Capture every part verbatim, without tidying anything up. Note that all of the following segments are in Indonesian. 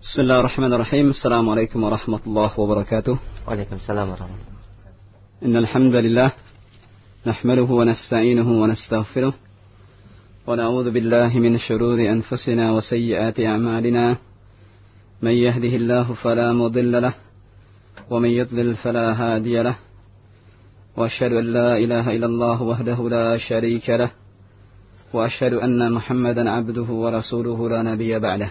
بسم الله الرحمن الرحيم. السلام عليكم ورحمة الله وبركاته. وعليكم السلام ورحمة الله. إن الحمد لله نحمده ونستعينه ونستغفره ونعوذ بالله من شرور أنفسنا وسيئات أعمالنا. من يهده الله فلا مضل له ومن يضلل فلا هادي له، وأشهد أن لا إله إلا الله وحده لا شريك له، وأشهد أن محمدا عبده ورسوله لا نبي بعده.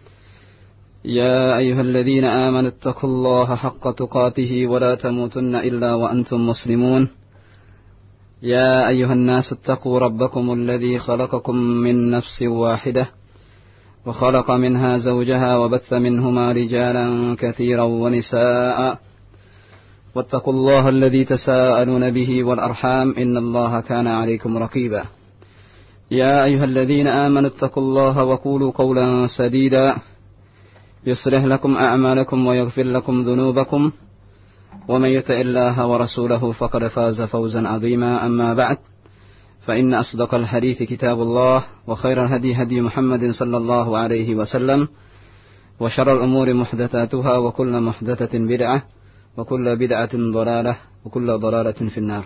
يا أيها الذين آمنوا اتقوا الله حق تقاته ولا تموتن إلا وأنتم مسلمون. يا أيها الناس اتقوا ربكم الذي خلقكم من نفس واحدة وخلق منها زوجها وبث منهما رجالا كثيرا ونساء، واتقوا الله الذي تساءلون به والأرحام إن الله كان عليكم رقيبا. يا أيها الذين آمنوا اتقوا الله وقولوا قولا سديدا يصلح لكم أعمالكم ويغفر لكم ذنوبكم، ومن يطع الله ورسوله فقد فاز فوزا عظيما. أما بعد، فإن أصدق الحديث كتاب الله، وخير الهدي هدي محمد صلى الله عليه وسلم، وشر الأمور محدثاتها، وكل محدثة بدعة، وكل بدعة ضلالة، وكل ضلالة في النار.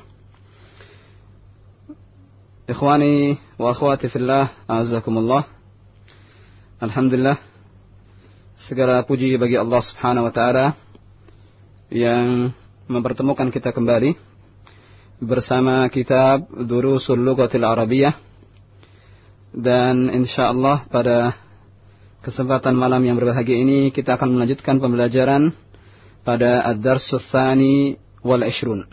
إخواني وأخواتي في الله، أعزكم الله. Alhamdulillah, segala puji bagi Allah Subhanahu wa taala yang mempertemukan kita kembali bersama kitab Durusul Lughatil Arabiyyah, dan insyaallah pada kesempatan malam yang berbahagia ini kita akan melanjutkan pembelajaran pada Ad-Darsus Tsani wal Ishrun.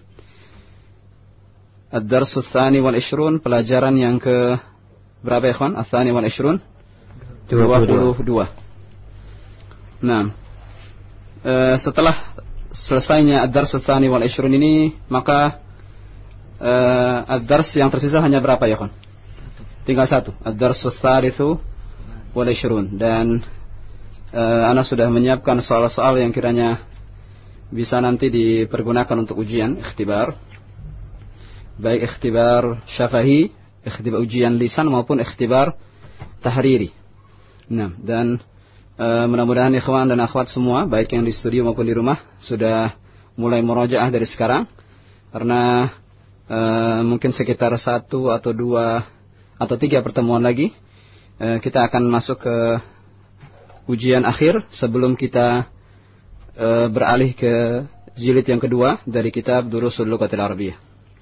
Ad-Darsus Tsani wal Ishrun, pelajaran yang ke berapa ya, kawan? Ats-Tsani wal Ishrun dua puluh dua. Nah, e, setelah selesainya Ad-Darsus Tsani wal Ishrun ini, maka e, Ad-Dars yang tersisa hanya berapa ya, kawan? Tinggal satu, Ad-Darsus Tsalitsu wal Ishrun. Dan e, ana sudah menyiapkan soal-soal yang kiranya bisa nanti dipergunakan untuk ujian ikhtibar, baik ikhtibar syafahi, ikhtibar ujian lisan, maupun ikhtibar tahriri. Nah, dan e, mudah-mudahan ikhwan dan akhwat semua, baik yang di studio maupun di rumah, sudah mulai murojaah dari sekarang, karena e, mungkin sekitar satu atau dua atau tiga pertemuan lagi e, kita akan masuk ke ujian akhir sebelum kita e, beralih ke jilid yang kedua dari kitab Durusul Lughatil Arabiyyah.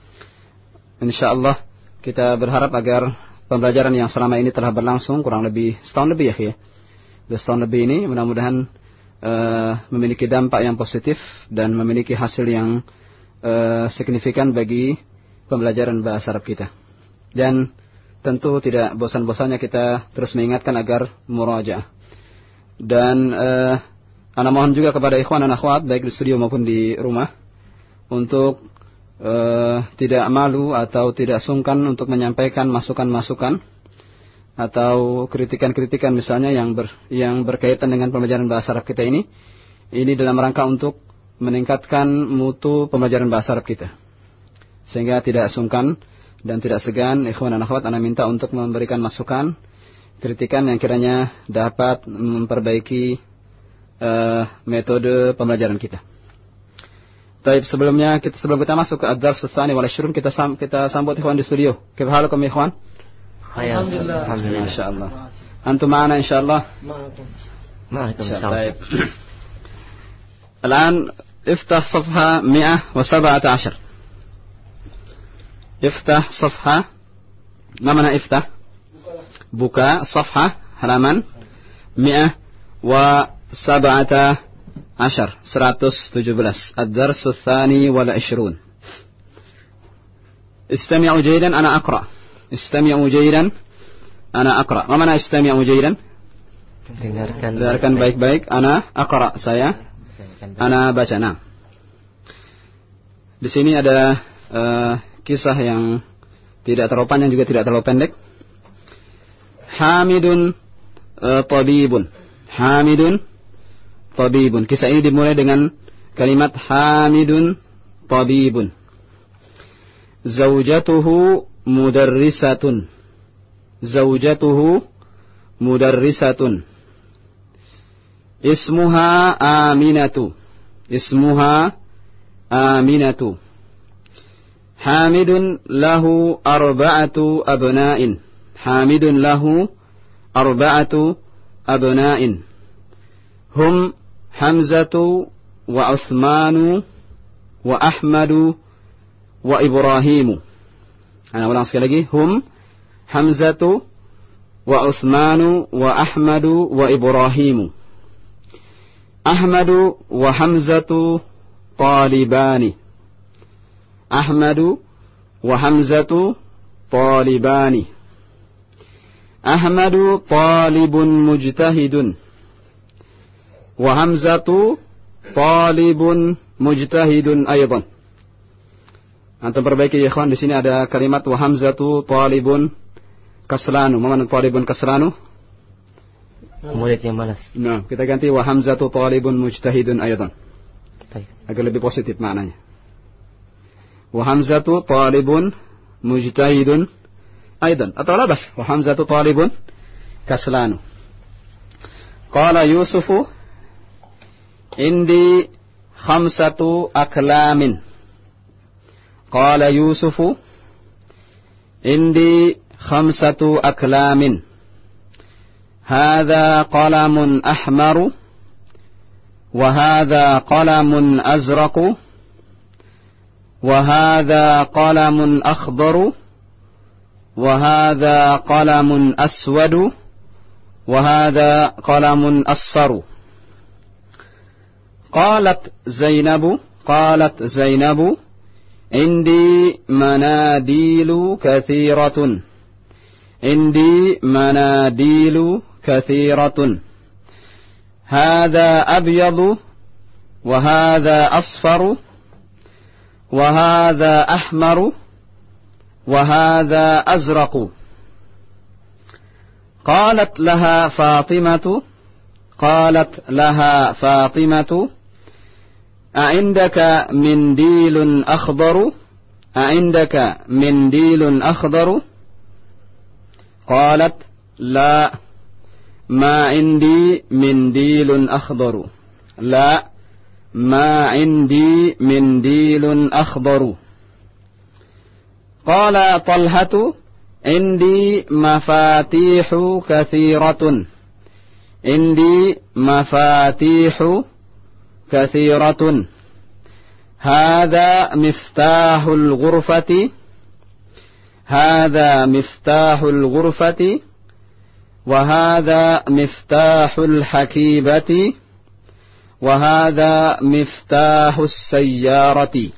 Insyaallah kita berharap agar pembelajaran yang selama ini telah berlangsung kurang lebih setahun lebih ya, ya. Setahun lebih ini mudah-mudahan uh, memiliki dampak yang positif dan memiliki hasil yang uh, signifikan bagi pembelajaran bahasa Arab kita. Dan tentu tidak bosan-bosannya kita terus mengingatkan agar murajaah. Dan uh, ana mohon juga kepada ikhwan dan akhwat baik di studio maupun di rumah untuk Uh, tidak malu atau tidak sungkan untuk menyampaikan masukan-masukan atau kritikan-kritikan misalnya yang ber, yang berkaitan dengan pembelajaran bahasa Arab kita ini. Ini dalam rangka untuk meningkatkan mutu pembelajaran bahasa Arab kita, sehingga tidak sungkan dan tidak segan ikhwan dan akhwat ana minta untuk memberikan masukan, kritikan yang kiranya dapat memperbaiki uh, metode pembelajaran kita. Baik, sebelumnya kita sebelum kita masuk ke Ad-Darsus Tsani wal Ishrun, kita sam, kita sambut ikhwan di studio. Kaifa halukum ya ikhwan? Alhamdulillah. Alhamdulillah. Insyaallah. Antum ma'ana insyaallah? Ma'akum. Ma'akum. Baik. الآن افتح صفحة مئة وسبعة عشر. افتح صفحة. ما معنى افتح؟ buka صفحة halaman مئة وسبعة عشر seratus tujuh belas. Ad-Darsus Tsani wal Ishrun. استمعوا جيدا أنا أقرأ. استمعوا جيدا أنا أقرأ. ما معنى استمعوا جيدا؟ Dengarkan, dengarkan baik-baik. Ana aqra, saya. Ana baca. Nah, di sini ada uh, kisah yang tidak terlalu panjang juga tidak terlalu pendek. Hamidun uh, tabibun. Hamidun tabibun. Kisah ini dimulai dengan kalimat Hamidun tabibun. Zaujatuhu mudarrisatun. Zaujatuhu mudarrisatun. Ismuha Aminatu. Ismuha Aminatu. Hamidun lahu arba'atu abna'in. Hamidun lahu arba'atu abna'in. Hum Hamzatu wa Uthmanu wa Ahmadu wa Ibrahimu. Ana ulang sekali lagi. Hum Hamzatu wa Uthmanu wa Ahmadu wa Ibrahimu. Ahmadu wa Hamzatu talibani. Ahmadu wa Hamzatu talibani. Ahmadu talibun mujtahidun. Wa Hamzatu talibun mujtahidun aydan. Antum perbaiki ya ikhwan, di sini ada kalimat wa Hamzatu talibun kaslanu. Mana talibun kaslanu? Murid yang malas. Nah, kita ganti wa Hamzatu talibun mujtahidun aydan. Agar lebih positif maknanya. Wa Hamzatu talibun mujtahidun aydan. Atau la bas wa Hamzatu talibun kaslanu. Qala Yusufu indi khamsatu aklamin. Qala Yusufu indi khamsatu aklamin. Hadha qalamun ahmaru wa hadha qalamun azraqu wa hadha qalamun akhdaru wa hadha qalamun aswadu wa hadha qalamun asfaru. Qalat Zainabu qalat Zainabu indi manadilu kathiratun. Indi manadilu kathiratun. Hadha abyadu wa hadha asfaru wa hadha ahmaru wa hadha azraqu. Qalat laha Fatimatu qalat laha Fatimatu a'indaka mindilun akhdaru a'indaka mindilun akhdaru. Qalat la ma indi mindilun akhdaru. La ma indi mindilun akhdaru. Qala Talhatu indi mafatihu kathiratun. Indi mafatihu kathiratun. Hadha miftahul ghurfati. Hadha miftahul ghurfati. Wa hadha miftahul hakibati. Wa hadha miftahus sayyarati.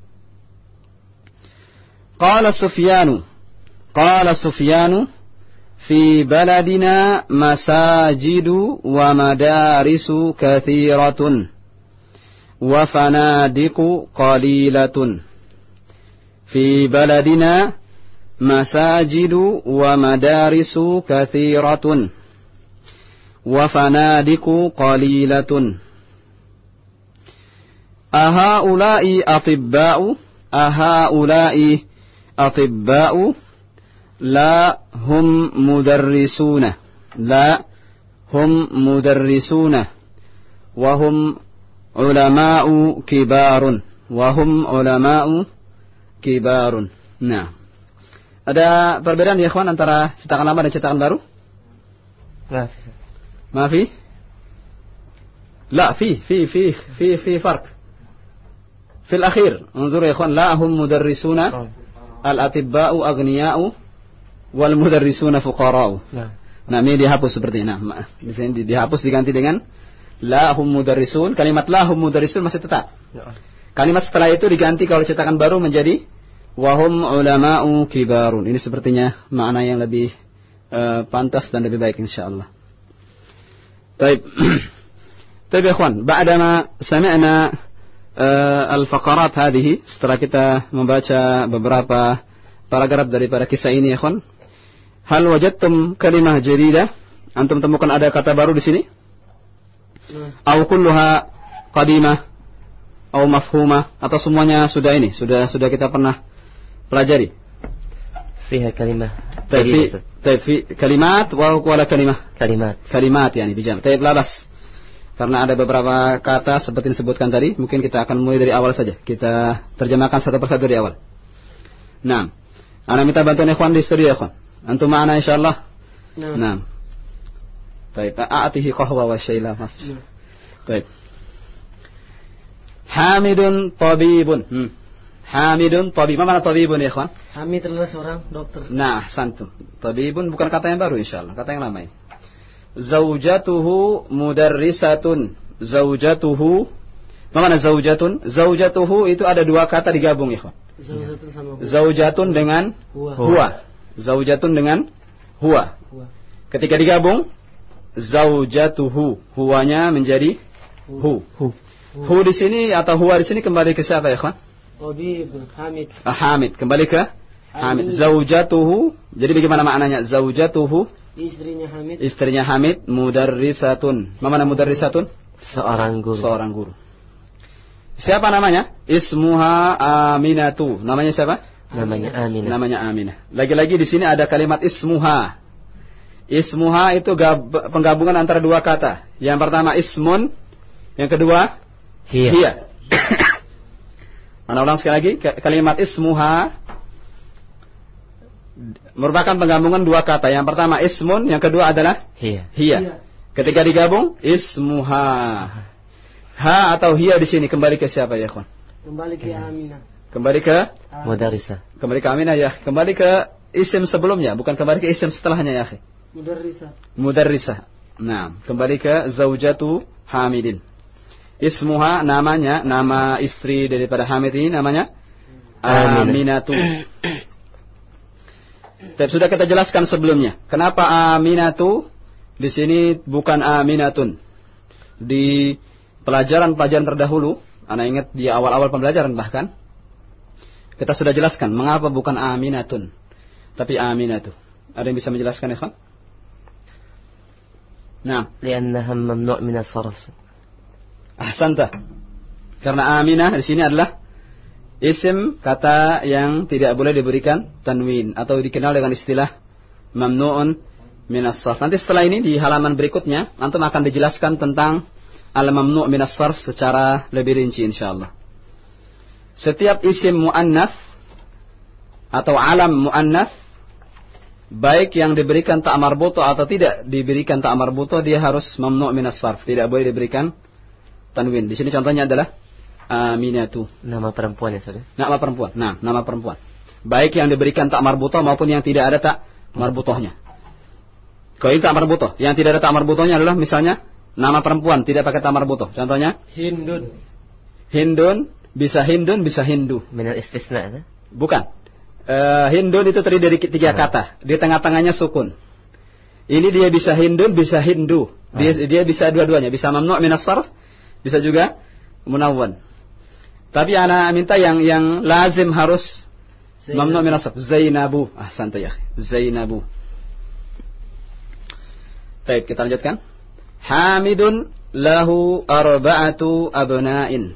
Qala Sufyanu. Qala Sufyanu. Fi baladina masajidu wa madarisu kathiratun. Wa fanadiku qalilatun. Fi baladina masajidu wa madarisu kathiratun. Wa fanadiku qalilatun. Ahaulai atibba'u. Ahaulai atibba'u. La hum mudarrisuna. La hum mudarrisuna. Wa hum ulama'u kibarun. Wa hum ulama'u kibarun. Nah, ada perbedaan ya ikhwan antara cetakan lama dan cetakan baru? Maafi. Maafi? La, fi, fi, fi, fi, fi farq. في الأخير انظروا يا إخوان لا هم مدرسون الأطباء أغنياء والمدرسون فقراء. Nah ini dihapus seperti ini. Nah di sini dihapus diganti dengan la hum mudarrisun. Kalimat la hum mudarrisun masih tetap. Kalimat setelah itu diganti kalau cetakan baru menjadi wa hum ulama'u kibarun. Ini sepertinya makna yang lebih uh, pantas dan lebih baik insyaallah. Baik. Baik ya ikhwan, ba'dama sami'na uh, al-faqarat hadhihi, setelah kita membaca beberapa paragraf daripada kisah ini ya ikhwan, hal wajadtum kalimah jadidah? Antum temukan ada kata baru di sini? Au kulluha qadimah au mafhumah, atau semuanya sudah ini, sudah sudah kita pernah pelajari? Fiha kalimah. Taib fi kalimat wa wala kalimah? Kalimat. Kalimat yani bijam. Taib la bas. Karena ada beberapa kata seperti disebutkan tadi, mungkin kita akan mulai dari awal saja. Kita terjemahkan satu persatu dari awal. Nah, ana minta bantuan ikhwan di studio ikhwan. Antum ma'ana insyaallah. Nah. Nah. Baik, a'atihi qahwa wa syai'a. Baik. Hamidun tabibun. Hmm. Hamidun tabib. Apa makna tabibun ya ikhwan? Hamid adalah seorang dokter. Nah, santum. Tabibun bukan kata yang baru insyaallah, kata yang lama ini. Zaujatuhu mudarrisatun. Zaujatuhu. Apa makna zaujatun? Zaujatuhu itu ada dua kata digabung ikhwan. Zaujatun sama huwa. Zaujatun dengan huwa. huwa. Zaujatun dengan huwa. Huwa. Ketika digabung zaujatuhu, huwanya menjadi hu. Hu. Hu di sini atau huwa di sini kembali ke siapa ikhwan? Tabib Hamid. Ah, Hamid kembali ke Hamid. Zaujatuhu. Jadi bagaimana maknanya? Zaujatuhu Istrinya Hamid. Istrinya Hamid mudarrisatun. Mana mudarrisatun? Seorang guru. Seorang guru. Siapa namanya? Ismuha Aminatu. Namanya siapa? Namanya Aminah. Namanya Aminah. Lagi-lagi di sini ada kalimat ismuha. Ismuha itu gab- penggabungan antara dua kata. Yang pertama ismun, yang kedua Hiya. hiya. Mana ulang sekali lagi? Kalimat ismuha merupakan penggabungan dua kata. Yang pertama ismun, yang kedua adalah Hiya. hiya. Ketika digabung ismuha. Ha atau hiya di sini kembali ke siapa ya, kawan? Kembali ke Aminah. Kembali ke Mudarrisah. Kembali ke Aminah ya. Kembali ke isim sebelumnya, bukan kembali ke isim setelahnya ya, akhi. Mudarrisah. Mudarrisah. Nah, kembali ke zaujatu Hamidin. Ismuha namanya, nama istri daripada Hamid ini namanya Aminatu. Tapi sudah kita jelaskan sebelumnya. Kenapa Aminatu di sini bukan Aminatun? Di pelajaran-pelajaran terdahulu, Anda ingat di awal-awal pembelajaran bahkan, kita sudah jelaskan mengapa bukan Aminatun, tapi Aminatu. Ada yang bisa menjelaskan, ikhwan? Nah, Liannaha mamnu' min as-sarf. Ahsanta. Karena Aminah di sini adalah isim kata yang tidak boleh diberikan tanwin atau dikenal dengan istilah mamnu'un min as-sarf. Nanti setelah ini di halaman berikutnya antum akan dijelaskan tentang al-mamnu' min as-sarf secara lebih rinci insyaallah. Setiap isim muannats atau alam muannats baik yang diberikan ta' marbuto atau tidak diberikan ta' marbuto, dia harus mamnu' min as-sarf, tidak boleh diberikan tanwin. Di sini contohnya adalah Aminatu. Nama perempuan ya, Saudara? Nama perempuan. Nah, nama perempuan. Baik yang diberikan ta' marbuto maupun yang tidak ada ta' marbutohnya. Kalau ini ta' marbuto, yang tidak ada ta' marbutohnya adalah misalnya nama perempuan tidak pakai ta' marbuto. Contohnya Hindun. Hindun, bisa Hindun, bisa Hindu. Minal istisna, ya? Bukan. Uh, Hindun itu terdiri dari tiga kata. Di tengah-tengahnya sukun. Ini dia bisa Hindun, bisa Hindu. Dia, dia bisa dua-duanya. Bisa mamnu' min as-sarf, bisa juga munawwan. Tapi ana minta yang yang lazim harus mamnu' min as-sarf. Zainabu. Ah, santai ya. Zainabu. Baik, kita lanjutkan. Hamidun lahu arba'atu abna'in.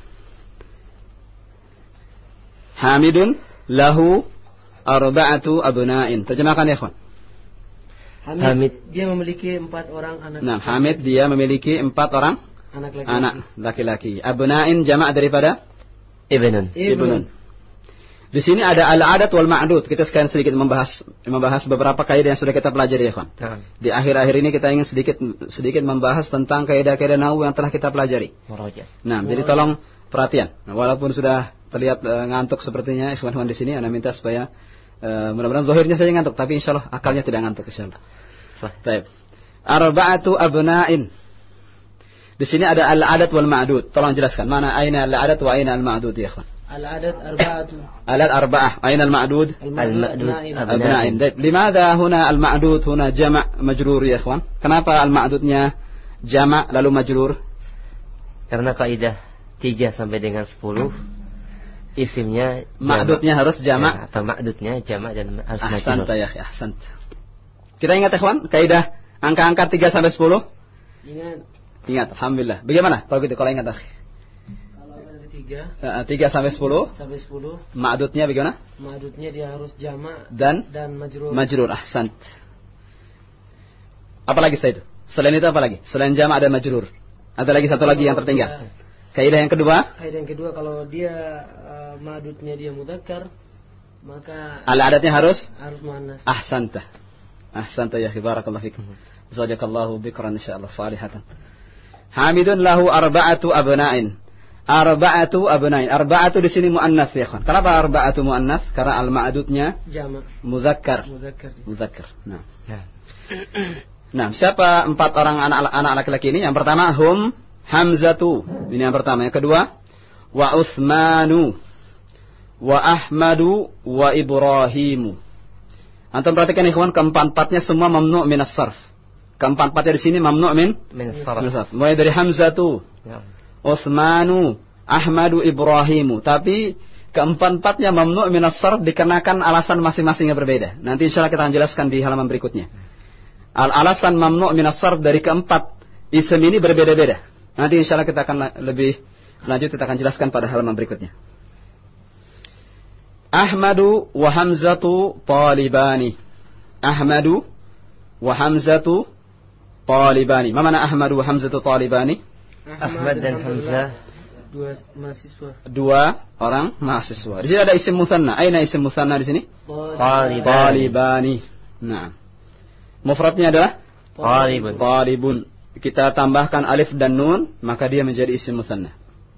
Hamidun lahu arba'atu abna'in. Terjemahkan ya, kawan. Hamid, Hamid. Dia memiliki empat orang anak. Nah, Hamid dia memiliki empat orang anak laki-laki. anak laki-laki. Abna'in jamak daripada Ibnun. ibnun. Di sini ada al-adat wal ma'dud. Kita sekarang sedikit membahas membahas beberapa kaidah yang sudah kita pelajari ya, kawan. Nah. Di akhir-akhir ini kita ingin sedikit sedikit membahas tentang kaidah-kaidah nahwu yang telah kita pelajari. Muraja. Nah, jadi tolong perhatian. Nah, walaupun sudah terlihat uh, ngantuk sepertinya ikhwan-ikhwan di sini, Anda minta supaya uh, mudah-mudahan zahirnya saja ngantuk, tapi insyaallah akalnya tidak ngantuk insyaallah. Baik. Arba'atu abna'in. Di sini ada al-adat wal ma'dud. Tolong jelaskan mana aina al-adat wa aina al-ma'dud ya ikhwan. Al-adat arba'atu. Alat arba'ah. Aina al-ma'dud? Al-ma'dud Abna'in. Limadha huna al-ma'dud huna jama' majrur ya ikhwan? Kenapa al-ma'dudnya jama' lalu majrur? Karena kaidah tiga sampai dengan sepuluh isimnya Ma'dudnya harus jama' ya, atau ma'dudnya jama' dan harus majrur. Ahsanta ya akhi, ahsanta. Kita ingat ya ikhwan, kaidah angka-angka tiga sampai sepuluh? Ingat. Ingat, alhamdulillah. Bagaimana kalau gitu kalau ingat akhi? Kalau ada tiga tiga sampai sepuluh. sampai sepuluh. Ma'dudnya bagaimana? Ma'dudnya dia harus jama' Dan dan majrur. majrur, ahsant. Apa lagi setelah itu? Selain itu apa lagi? Selain jama' dan majrur. Ada lagi satu lagi yang tertinggal. Kaidah yang kedua. Kaidah yang kedua, kalau dia uh, madudnya dia mudzakkar, maka Al-adatnya harus harus muannas. ahsanta. Ahsanta ya barakallahu fikum. Jazakallahu bikran insyaallah salihatan. Hamidun lahu arba'atu abna'in. Arba'atu abna'in. Arba'atu di sini muannats ya kawan. Kenapa arba'atu muannats? Karena al-ma'dudnya Jama' muzakkar. mudzakkar. Muzakkar. Nah. Nah. Nah, siapa empat orang anak-anak laki-laki ini? Yang pertama hum Hamzatu. Ini yang pertama. Yang kedua wa Utsmanu wa Ahmadu wa Ibrahimu. Antum perhatikan ikhwan, keempat-empatnya semua mamnu' minas sarf. Keempat-empatnya di sini mamnu' min Min minas sarf. sarf. Mulai dari Hamzatu, Ya. Utsmanu, Ahmadu, Ibrahimu. Tapi keempat-empatnya mamnu' minas sarf dikarenakan alasan masing-masing yang berbeda. Nanti insyaallah kita akan jelaskan di halaman berikutnya. Al-alasan mamnu' minas sarf dari keempat isim ini berbeda-beda. Nanti insyaallah kita akan lebih lanjut, kita akan jelaskan pada halaman berikutnya. Ahmadu wa Hamzatu talibani. Ahmadu wa Hamzatu talibani. Ma mana Ahmadu wa Hamzatu talibani? Ahmad dan Hamzah dua mahasiswa. Dua orang mahasiswa. Di sini ada isim mutsanna. Aina isim mutsanna di sini? Talibani. Talibani. Nah. Mufradnya adalah Talibun. talibun. Kita tambahkan alif dan nun, maka dia menjadi isim mutsanna.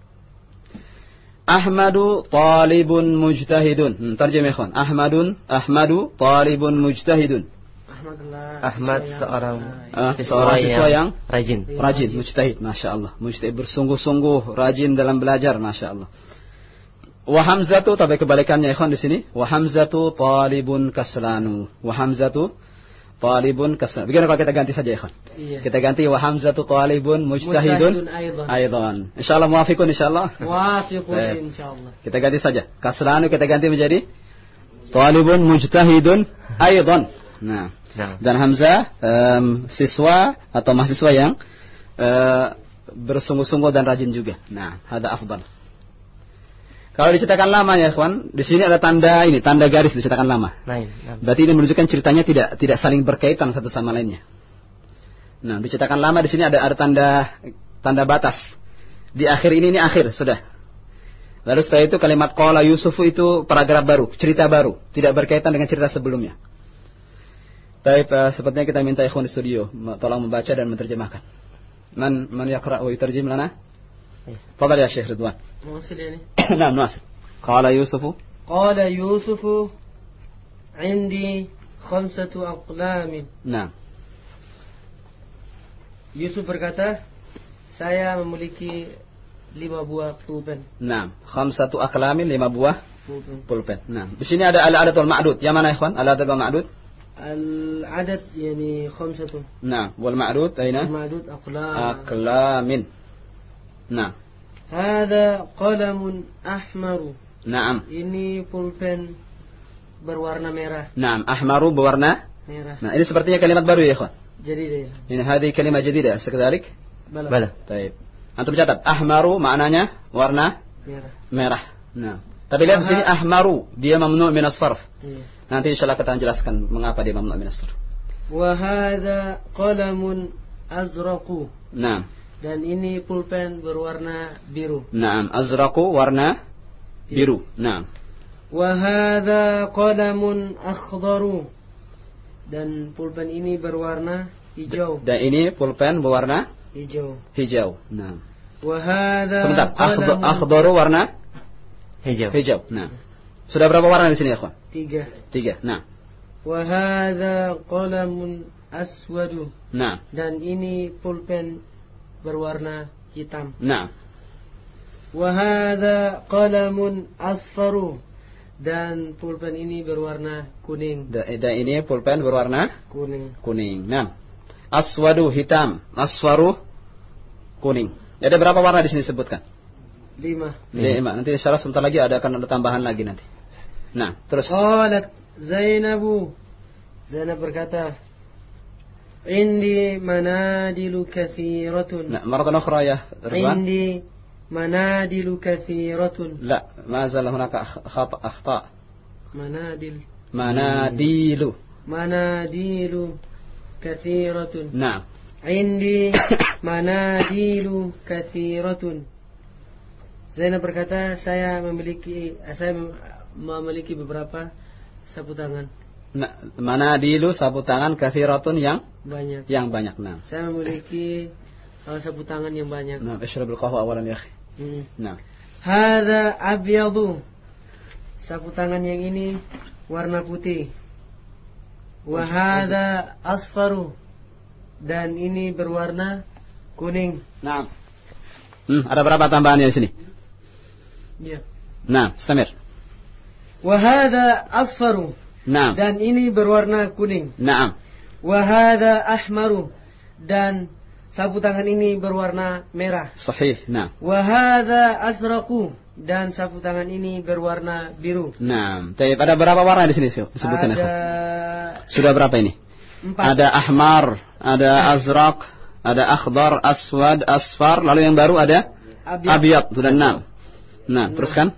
Ahmadu talibun mujtahidun. Hmm, tarjemah ikhwan. Ahmadun, Ahmadu talibun mujtahidun. Ahmadullah. Ahmad siswa yang- seorang Ah, seorang siswa yang rajin. rajin, mujtahid, masya Allah. Mujtahid bersungguh-sungguh, rajin dalam belajar, masya Allah. Wa Hamzatu, tapi kebalikannya ikhwan di sini. Wa Hamzatu talibun kaslanu. Wa Hamzatu talibun kaslanu. Bagaimana kalau kita ganti saja ikhwan? Iya. Kita ganti wa Hamzatu talibun mujtahidun Mujtahidun aidan. aidan. Insyaallah muwafiqun insyaallah. Wafiqun Baik. insyaallah. Kita ganti saja. Kaslanu kita ganti menjadi talibun mujtahidun aidan. Nah, Nah. dan Hamzah em, siswa atau mahasiswa yang eh, bersungguh-sungguh dan rajin juga. Nah, hada afdal. Kalau dicetakan lama ya, kawan, di sini ada tanda ini, tanda garis dicetakan lama. Lain. Nah. Berarti ini menunjukkan ceritanya tidak tidak saling berkaitan satu sama lainnya. Nah, dicetakan lama di sini ada ada tanda tanda batas. Di akhir ini ini akhir sudah. Lalu setelah itu kalimat qala Yusufu itu paragraf baru, cerita baru, tidak berkaitan dengan cerita sebelumnya. Baik, uh, sepertinya kita minta ikhwan di studio tolong membaca dan menerjemahkan. Man man yaqra wa yutarjim lana? Fadhal ya Syekh Ridwan. Maksud ini. Naam, Nasir. Qala Yusufu. Qala Yusufu indi khamsatu aqlamin. Naam. Yusuf berkata, saya memiliki lima buah pulpen. Naam, khamsatu aqlamin, lima buah Pulpen. pulpen. Nah, di sini ada al-adatul ma'dud. Yang mana ikhwan? Al-adatul ma'dud? Al-adad yani khamsatu. Naam, wal ma'dud aina? Al-ma'dud aqlam. Aqlamin. Naam. Hada qalamun ahmaru. Naam. Ini pulpen berwarna merah. Naam, ahmaru berwarna. Merah. Nah, ini sepertinya kalimat baru ya ikhwan. Jadi deh. Ini hadhi kalimat jadidah sekadalik. Bala. Bala. Baik. Antum catat, ahmaru maknanya warna Merah. merah. Nah, tapi lihat di sini ahmaru, dia mamnu' min as-sarf. Iya. Nanti insyaallah kita akan jelaskan mengapa dia mamnu' min as-sarf. Wa hadha qalamun azraqu. Naam. Dan ini pulpen berwarna biru. Naam, azraqu warna biru. Naam. Wa hadha qalamun akhdaru. Dan pulpen ini berwarna hijau. Dan ini pulpen berwarna Hijau. hijau. Naam. Wa hadha Sebentar, akhdar, qalamun akhdaru warna Hijau. hijau. Nah. Sudah berapa warna di sini ya, kawan? tiga. Tiga. Nah. Wa hadha qalamun aswadu. Nah. Dan ini pulpen berwarna hitam. Nah. Wa hadha qalamun asfaru. Dan pulpen ini berwarna kuning. Da- Dan ini pulpen berwarna Kuning. kuning. Nah. Aswadu hitam, aswaru kuning. Ada berapa warna di sini sebutkan? Lima. Lima. Nanti insyaallah sebentar lagi ada akan ada tambahan lagi nanti. Nah, terus. Qalat Zainabu. Zainab berkata, Indi manadilu kathiratun. Nah, maratan ukhra ya, Ridwan. Indi manadilu kathiratun. لا ما زال هناك خطأ أخطاء Manadil. مناديل Manadilu kathiratun. نعم indi manadilu katsiratun. Zainab berkata, saya memiliki saya memiliki beberapa sapu tangan. Nah, manadilu sapu tangan katsiratun yang Banyak. yang banyak. Nah. Saya memiliki uh, sapu tangan yang banyak. Nah, ishrabul qahwa awalan ya akhi. Hmm. Nah. Hadza abyadu. Sapu tangan yang ini warna putih. Wa hadza asfaru. Dan ini berwarna kuning. Nah. Hmm, ada berapa tambahannya di sini? Ya. Nah, istamir. Wa hadza asfaru. Nah. Dan ini berwarna kuning. Naam. Wa hadza ahmaru. Dan sapu tangan ini berwarna merah. Sahih. Nah. Wa hadza azraqu. Dan sapu tangan ini berwarna biru. Nah, tapi ada berapa warna di sini sebutkan? Ada sudah berapa ini? empat. Ada ahmar, ada azraq, ada akhdar, aswad, asfar, lalu yang baru ada abyad. Sudah enam. Nah, teruskan.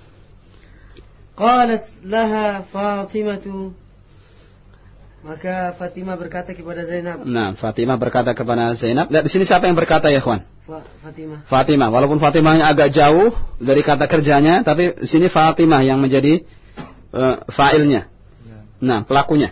Qalat laha Fatimatu. Maka Fatimah berkata kepada Zainab. Nah, Fatimah berkata kepada Zainab. Lihat di sini siapa yang berkata ya, kawan? Fatimah. Fatimah. Walaupun Fatimahnya agak jauh dari kata kerjanya, tapi di sini Fatimah yang menjadi uh, fa'ilnya. Nah, pelakunya.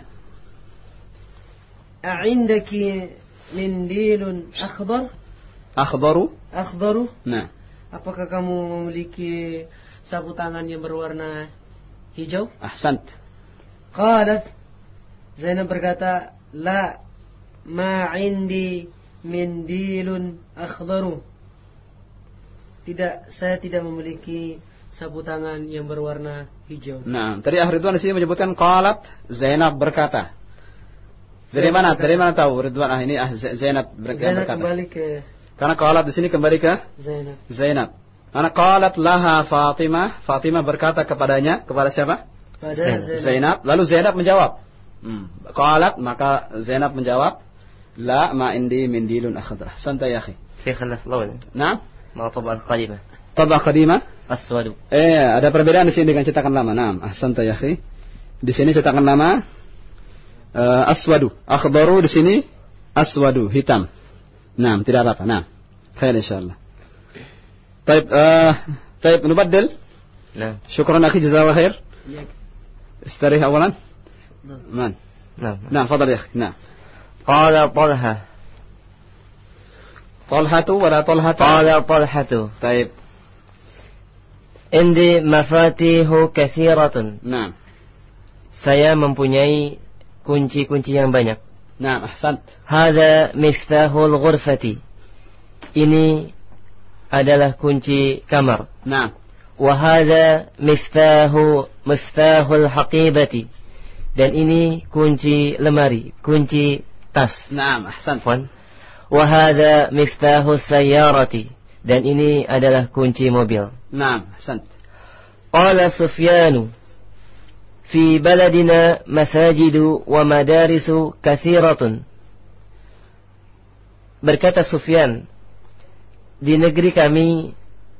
A'indaki mindilun akhdar? Akhdaru? Akhdaru? Nah. Apakah kamu memiliki sapu tangan yang berwarna hijau? Ahsant. Qalat. Zainab berkata, la ma indi mindilun akhdaru. Tidak, saya tidak memiliki sapu tangan yang berwarna hijau. Nah, tadi Ahli Ridwan di sini menyebutkan qalat, Zainab berkata. Dari mana? Dari mana tahu Ridwan? Ah, ini ah, Zainab ber- Zainab berkata. kembali ke Karena qalat di sini kembali ke Zainab. Zainab. Karena qalat laha Fatimah, Fatimah berkata kepadanya, kepada siapa? Pada Zainab. Zainab. Zainab. Lalu Zainab menjawab. Hmm. Qalat, maka Zainab menjawab, la ma indi mindilun akhdar. Santai ya akhi. في خلاف لون Nah, مع طبعا قديمة tabah qadimah. أسود. Eh, ada perbedaan di sini dengan cetakan lama. Nah, ahsanta ya akhi. Di sini cetakan lama uh, aswadu, akhdaru di sini aswadu, hitam. Nah, tidak apa-apa. Nah, khair insyaallah. Baik, uh, baik, nubaddil. نعم. Syukran akhi, jazakallahu khair. Istarih awalan. Man. نعم. Nah, fadal ya akhi. Nah. قال طلحة Talhatu wala talhata. قال طلحة Baik. عندي مفاتيح كثيرة. Nah. Saya mempunyai kunci-kunci yang banyak. Nah, ahsant. هذا مفتاح الغرفة. Ini adalah kunci kamar. Nah. وهذا مفتاح مفتاح الحقيبة. Dan ini kunci lemari, kunci tas. Nah, ahsant. Afwan. وهذا مفتاح السيارة. Dan ini adalah kunci mobil. Nah, ahsant. قال سفيان في بلدنا مساجد ومدارس كثيرة. Berkata Sufyan, di negeri kami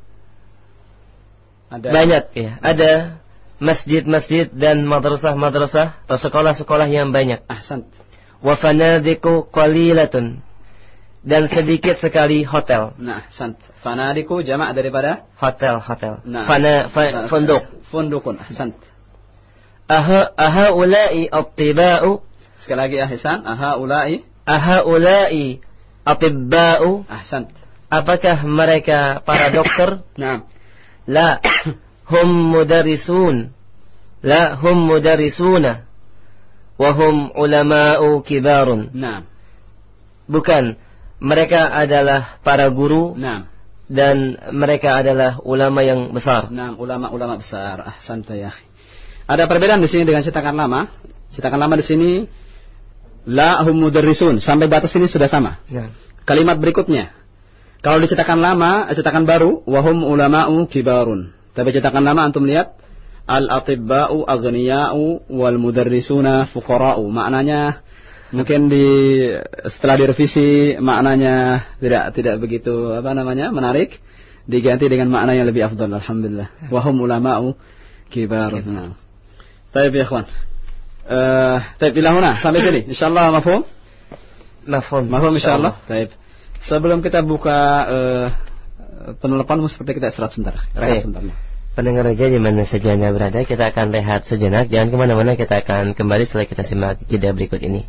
Ada. banyak ya, ada masjid-masjid dan madrasah-madrasah atau sekolah-sekolah yang banyak. Ahsant. Wa fanadiku qalilatun. Dan sedikit sekali hotel. Nah, ahsant. Fanadiku jamak daripada Hotel-hotel. nah. Fana fa, funduk. Fundukun, ahsant. Aha aha ulai at-tiba'u. Sekali lagi ahsan, aha ulai. Aha ulai at-tibba'u. Ahsant. Apakah mereka para dokter? Nah. La hum mudarrisun. La hum mudarrisuna. Wa hum ulama'u kibarun. Nah. Bukan, mereka adalah para guru Nah. dan mereka adalah ulama yang besar. Nah, ulama-ulama besar. Ahsanta ya akhi. Ada perbedaan di sini dengan cetakan lama. Cetakan lama di sini la hum mudarrisun, sampai batas ini sudah sama. Nah. Kalimat berikutnya, kalau di cetakan lama, cetakan baru, wahum ulama'u kibarun. Tapi cetakan lama antum lihat, al-atibba'u aghniya'u wal mudarrisuna fuqara'u. Maknanya mungkin di setelah direvisi maknanya tidak tidak begitu apa namanya menarik, diganti dengan makna yang lebih afdal. Alhamdulillah. Wahum ulama'u kibarun. Nah. Baik ya ikhwan. Eh, baik ila huna sampai sini. Insyaallah mafhum. Mafhum. Mafhum insyaallah. Baik. Sebelum kita buka uh, penelpon, seperti kita istirahat sebentar. Rehat sebentar. Pendengar Roja di mana saja Anda berada, kita akan rehat sejenak. Jangan kemana-mana, kita akan kembali setelah kita simak jeda berikut ini.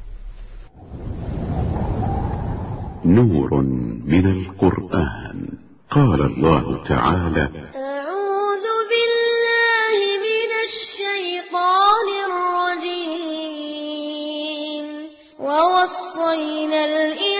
Nurun minal Qur'an. Qala Allah Ta'ala. A'udzu billahi minasy syaithanir rajim. Wa wassaynal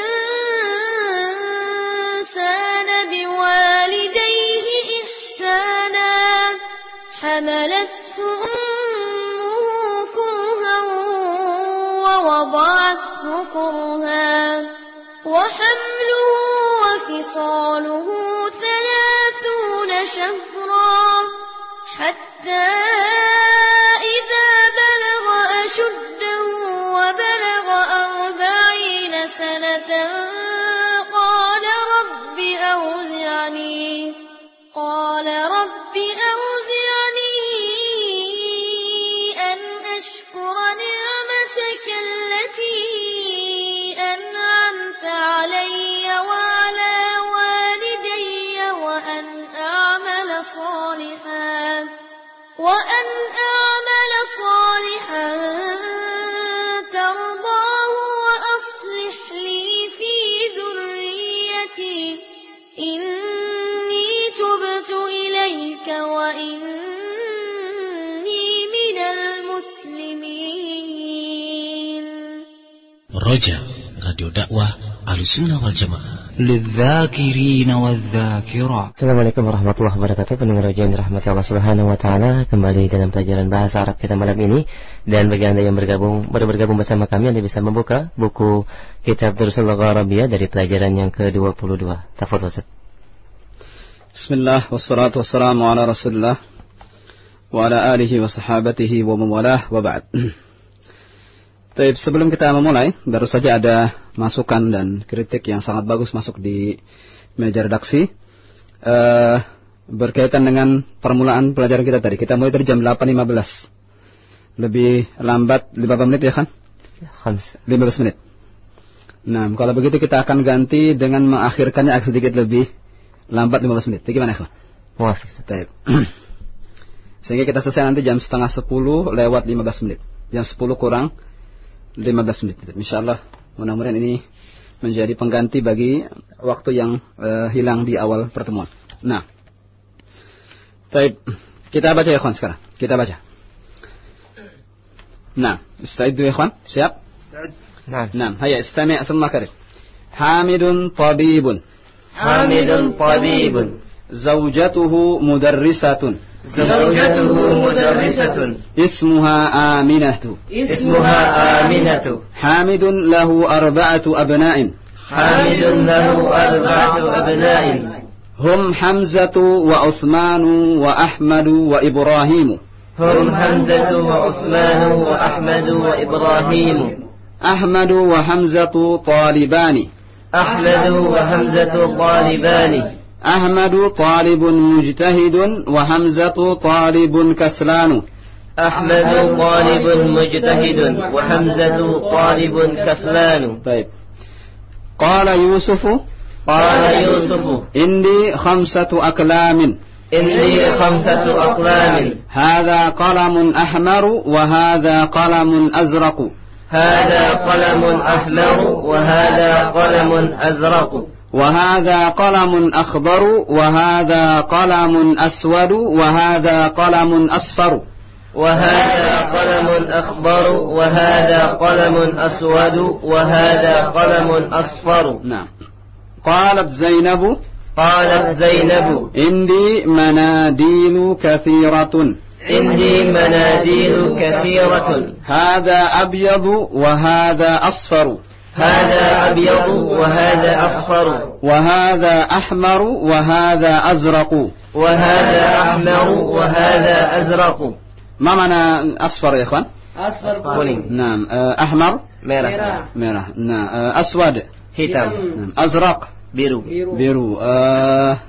insana biwalidayhi ihsana. Hamalathu ummuhu kurhan wa wada'athu kurhan. وحمله وفصاله ثلاثون شهرا حتى إذا بلغ أشده وبلغ أربعين سنة قال رب أوزعني قال رب أوزعني أن أشكر نعمتك التي علي وعلى والدي وأن أعمل صالحا وأن أعمل صالحا ترضاه وأصلح لي في ذريتي إني تبت إليك وإني من المسلمين. رجاء Radio Dakwah Ahlussunnah wal Jamaah. Lidzakirina wadzakirat. Assalamualaikum warahmatullahi wabarakatuh. Pendengar radio yang dirahmati Allah Subhanahu wa taala, kembali dalam pelajaran bahasa Arab kita malam ini. Dan bagi Anda yang bergabung baru bergabung bersama kami, Anda bisa membuka buku Kitab Durusul Lughah Arabiyah dari pelajaran yang ke dua puluh dua. Tafadhol Ustaz. Bismillah wassalatu wassalamu ala Rasulillah wa ala alihi wa sahabatihi wa mawalah wa ba'd. Baik, sebelum kita memulai, baru saja ada masukan dan kritik yang sangat bagus masuk di meja redaksi uh, berkaitan dengan permulaan pelajaran kita tadi. Kita mulai dari jam delapan lima belas. Lebih lambat lima belas menit ya kan? lima belas menit. Nah, kalau begitu kita akan ganti dengan mengakhirkannya agak sedikit lebih lambat lima belas menit. Jadi gimana ikhwan? Muafiq. Baik. Sehingga kita selesai nanti jam setengah sepuluh lewat lima belas menit. Jam sepuluh kurang lima belas menit. Insyaallah mudah-mudahan ini menjadi pengganti bagi waktu yang uh, hilang di awal pertemuan. Nah, baik, kita baca ya ikhwan sekarang. Kita baca. Nah, istaidu ya ikhwan, siap? Nah, nah, hayya istami' thumma karim. Hamidun tabibun. Hamidun tabibun. Zawjatuhu mudarrisatun. زوجته مدرسة اسمها آمنة اسمها آمنة حامد له أربعة أبناء حامد له أربعة أبناء هم حمزة وعثمان وأحمد وإبراهيم هم حمزة وعثمان وأحمد وإبراهيم أحمد وحمزة طالبان أحمد وحمزة طالبان أحمد طالب مجتهد وحمزة طالب كسلان أحمد طالب مجتهد وحمزة طالب كسلان. طيب. قال يوسف قال يوسف عندي خمسة أقلام عندي خمسة أقلام هذا قلم أحمر وهذا قلم أزرق هذا قلم أحمر وهذا قلم أزرق وهذا قلم أخضر وهذا قلم أسود وهذا قلم أصفر وهذا قلم أخضر وهذا قلم أسود وهذا قلم أصفر. نعم. قالت زينب قالت زينب عندي مناديل كثيرة عندي مناديل كثيرة هذا أبيض وهذا أصفر هذا أبيض وهذا أصفر وهذا أحمر وهذا أزرق وهذا أحمر وهذا أزرق. ما معنى أصفر يا إخوان؟ أصفر kuning. نعم. أحمر merah. merah. نعم. أسود hitam. نعم. أزرق biru. biru. أه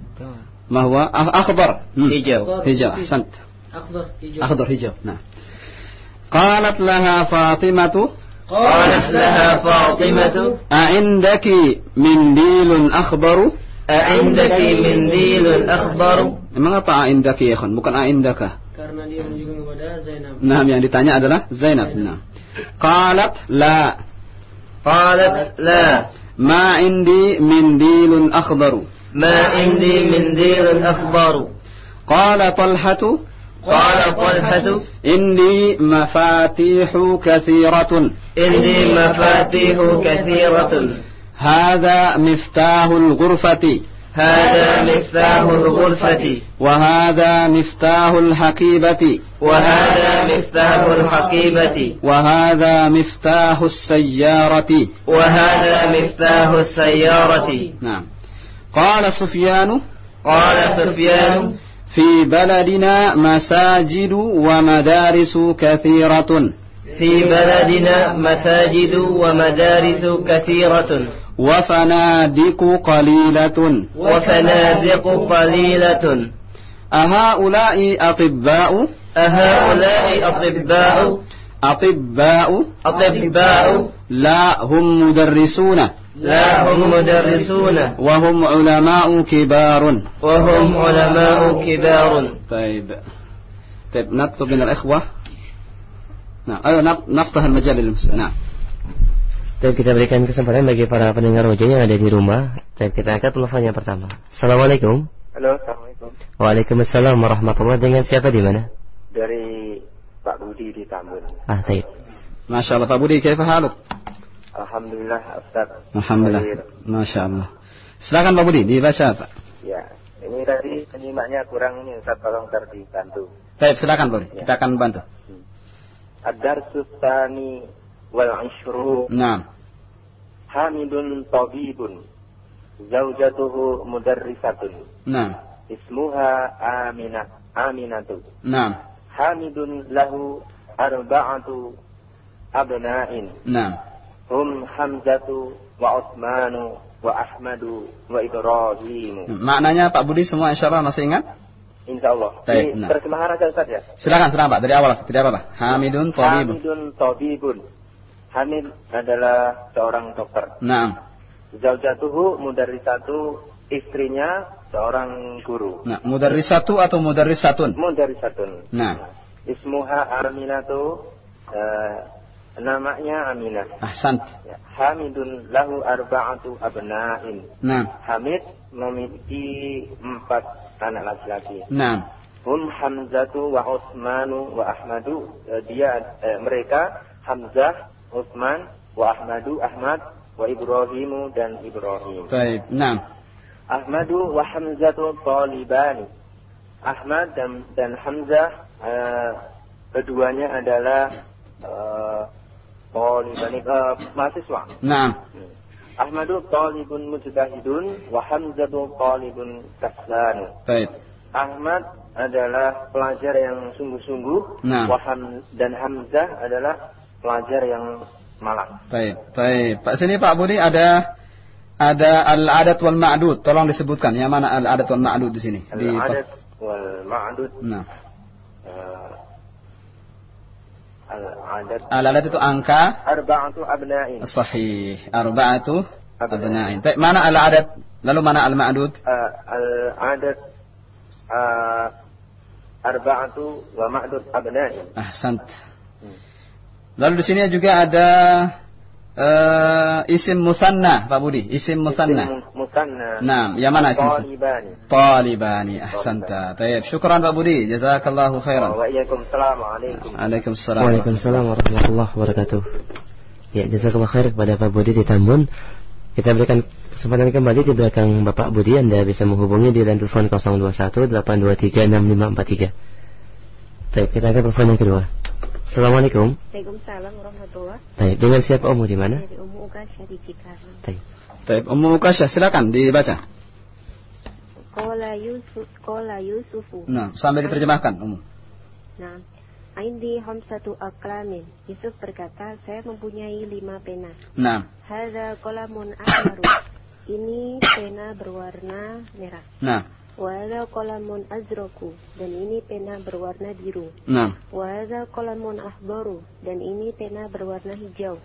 ما هو؟ أخضر hijau. hijau. أحسنت. أخضر hijau. أخضر hijau. نعم. قالت لها فاطمة قالت لها فاطمة أعندك منديل أخضر أعندك منديل أخضر. Mengapa a'indaki ya kan? Bukan a'indaka. Karena dia menunjukkan kepada Zainab. Nah, yang ditanya adalah Zainab. Nah. Qalat la. قالت لا Ma indi mindilun akhdaru. ما عندي منديل أخضر. Qala Talhatu قال طلحة indi mafatihu kathiratun. عندي مفاتيح كثيرة. Hadha miftahul ghurfati. هذا مفتاح الغرفة وهذا مفتاح الحقيبة وهذا مفتاح الحقيبة وهذا مفتاح السيارة وهذا مفتاح السيارة. نعم. قال سفيان قال سفيان في بلدنا مساجد ومدارس كثيرة. في بلدنا مساجد ومدارس كثيرة وفنادق قليلة. وفنادق قليلة. أهؤلاء أطباء أهؤلاء أطباء أطباء أطباء لا هم مدرسون لا هم مدرسون وهم علماء كبار. وهم علماء كبار. طيب طيب نطلب من الإخوة. نعم أيوة نفتح المجال للمسلمين. نعم. Tapi kita berikan kesempatan bagi para pendengar roja yang ada di rumah. Dan kita angkat telepon yang pertama. Assalamualaikum. Halo, assalamualaikum. Waalaikumsalam warahmatullahi. Dengan siapa di mana? Dari Pak Budi di Tambun. Ah, taib. Masya Allah Pak Budi, kaifa haluk? Alhamdulillah, Ustaz. Alhamdulillah. Masya Allah. Silakan Pak Budi, dibaca Pak. Ya, ini tadi penyimaknya kurang ini, Ustaz, tolong terdibantu. Baik, silakan Pak Budi. Ya. Kita akan bantu. Ad-darsus tsani wal ishru. Naam. Hamidun tabibun. Zaujatuhu mudarrisatun. Naam. Ismuha Aminah. Aminatu. Naam. Hamidun lahu arba'atu abna'in. Naam. Hum Hamzatu wa Utsmanu wa Ahmadu wa Ibrahimu. Maknanya Pak Budi semua insyaallah masih ingat? Insyaallah. Baik, Ini nah. terjemahan aja Ustaz ya. Silakan, silakan Pak, dari awal tidak apa-apa. Hamidun tabibun. Hamidun tabibun. Hamid adalah seorang dokter. Naam. Zaujatuhu mudarrisatu, istrinya seorang guru. Nah, mudarrisatu atau mudarrisatun? Mudarrisatun. Nah. Ismuha Aminatu, uh, namanya Aminah. Ahsant. Ya. Hamidun lahu arba'atu abna'in. Naam. Hamid memiliki empat anak laki-laki. Naam. Hum Hamzatu wa Utsmanu wa Ahmadu. Eh, dia eh, mereka Hamzah, Utsman, wa Ahmadu, Ahmad, wa Ibrahimu dan Ibrahim. Baik. Naam. Ahmadu wa Hamzatu talibani. Ahmad dan dan Hamzah eh, keduanya adalah eh, talibani eh, mahasiswa. Naam. Ahmadu talibun mujtahidun wa Hamzatu talibun kaslan. Baik. Ahmad adalah pelajar yang sungguh-sungguh, Nah. wa Ham, dan Hamzah adalah pelajar yang malas. Baik. Baik. Pak sini Pak Budi ada ada al-adat wal ma'dud. Tolong disebutkan yang mana al-adat wal ma'dud di sini. Di Al-adat wal ma'dud. Nah. Uh, al-adat. Al-adat itu angka Arba'atu abna'in. sahih. Arba'atu abna'in. Baik, mana al-adat? Lalu mana al-ma'dud? Uh, al-adat uh, arba'atu wa ma'dud abna'in. Ahsant. Lalu di sini juga ada uh, isim musanna, Pak Budi, isim musanna. Isim musanna. Nah, yang mana isim? Talibani. Talibani. Ahsanta. Baik, syukran Pak Budi. Jazakallahu khairan. Wa waalaikumsalam. Waalaikum. Waalaikumsalam. Waalaikumsalam warahmatullahi wabarakatuh. Ya, jazakallahu khair kepada Pak Budi di Tambun. Kita berikan kesempatan kembali di belakang Bapak Budi. Anda bisa menghubungi di line telepon nol dua satu delapan dua tiga enam lima empat tiga. Baik, kita akan telepon yang kedua. Assalamualaikum. Waalaikumsalam warahmatullahi. Baik, dengan siapa Ummu di mana? Dari Ummu Ukasyah di Cikarang. Baik. Baik, Ummu Ukasyah silakan dibaca. Qala Yusuf, qala Yusufu. Nah, sambil diterjemahkan, Ummu. Nah, Aindi hamsatu aqlamin. Yusuf berkata, saya mempunyai lima pena. Nah. Hadza qalamun ahmaru. Ini pena berwarna merah. Nah. Wa hadza qalamun azraku. Dan ini pena berwarna biru. Nah. Wa hadza qalamun ahbaru. Dan ini pena berwarna hijau.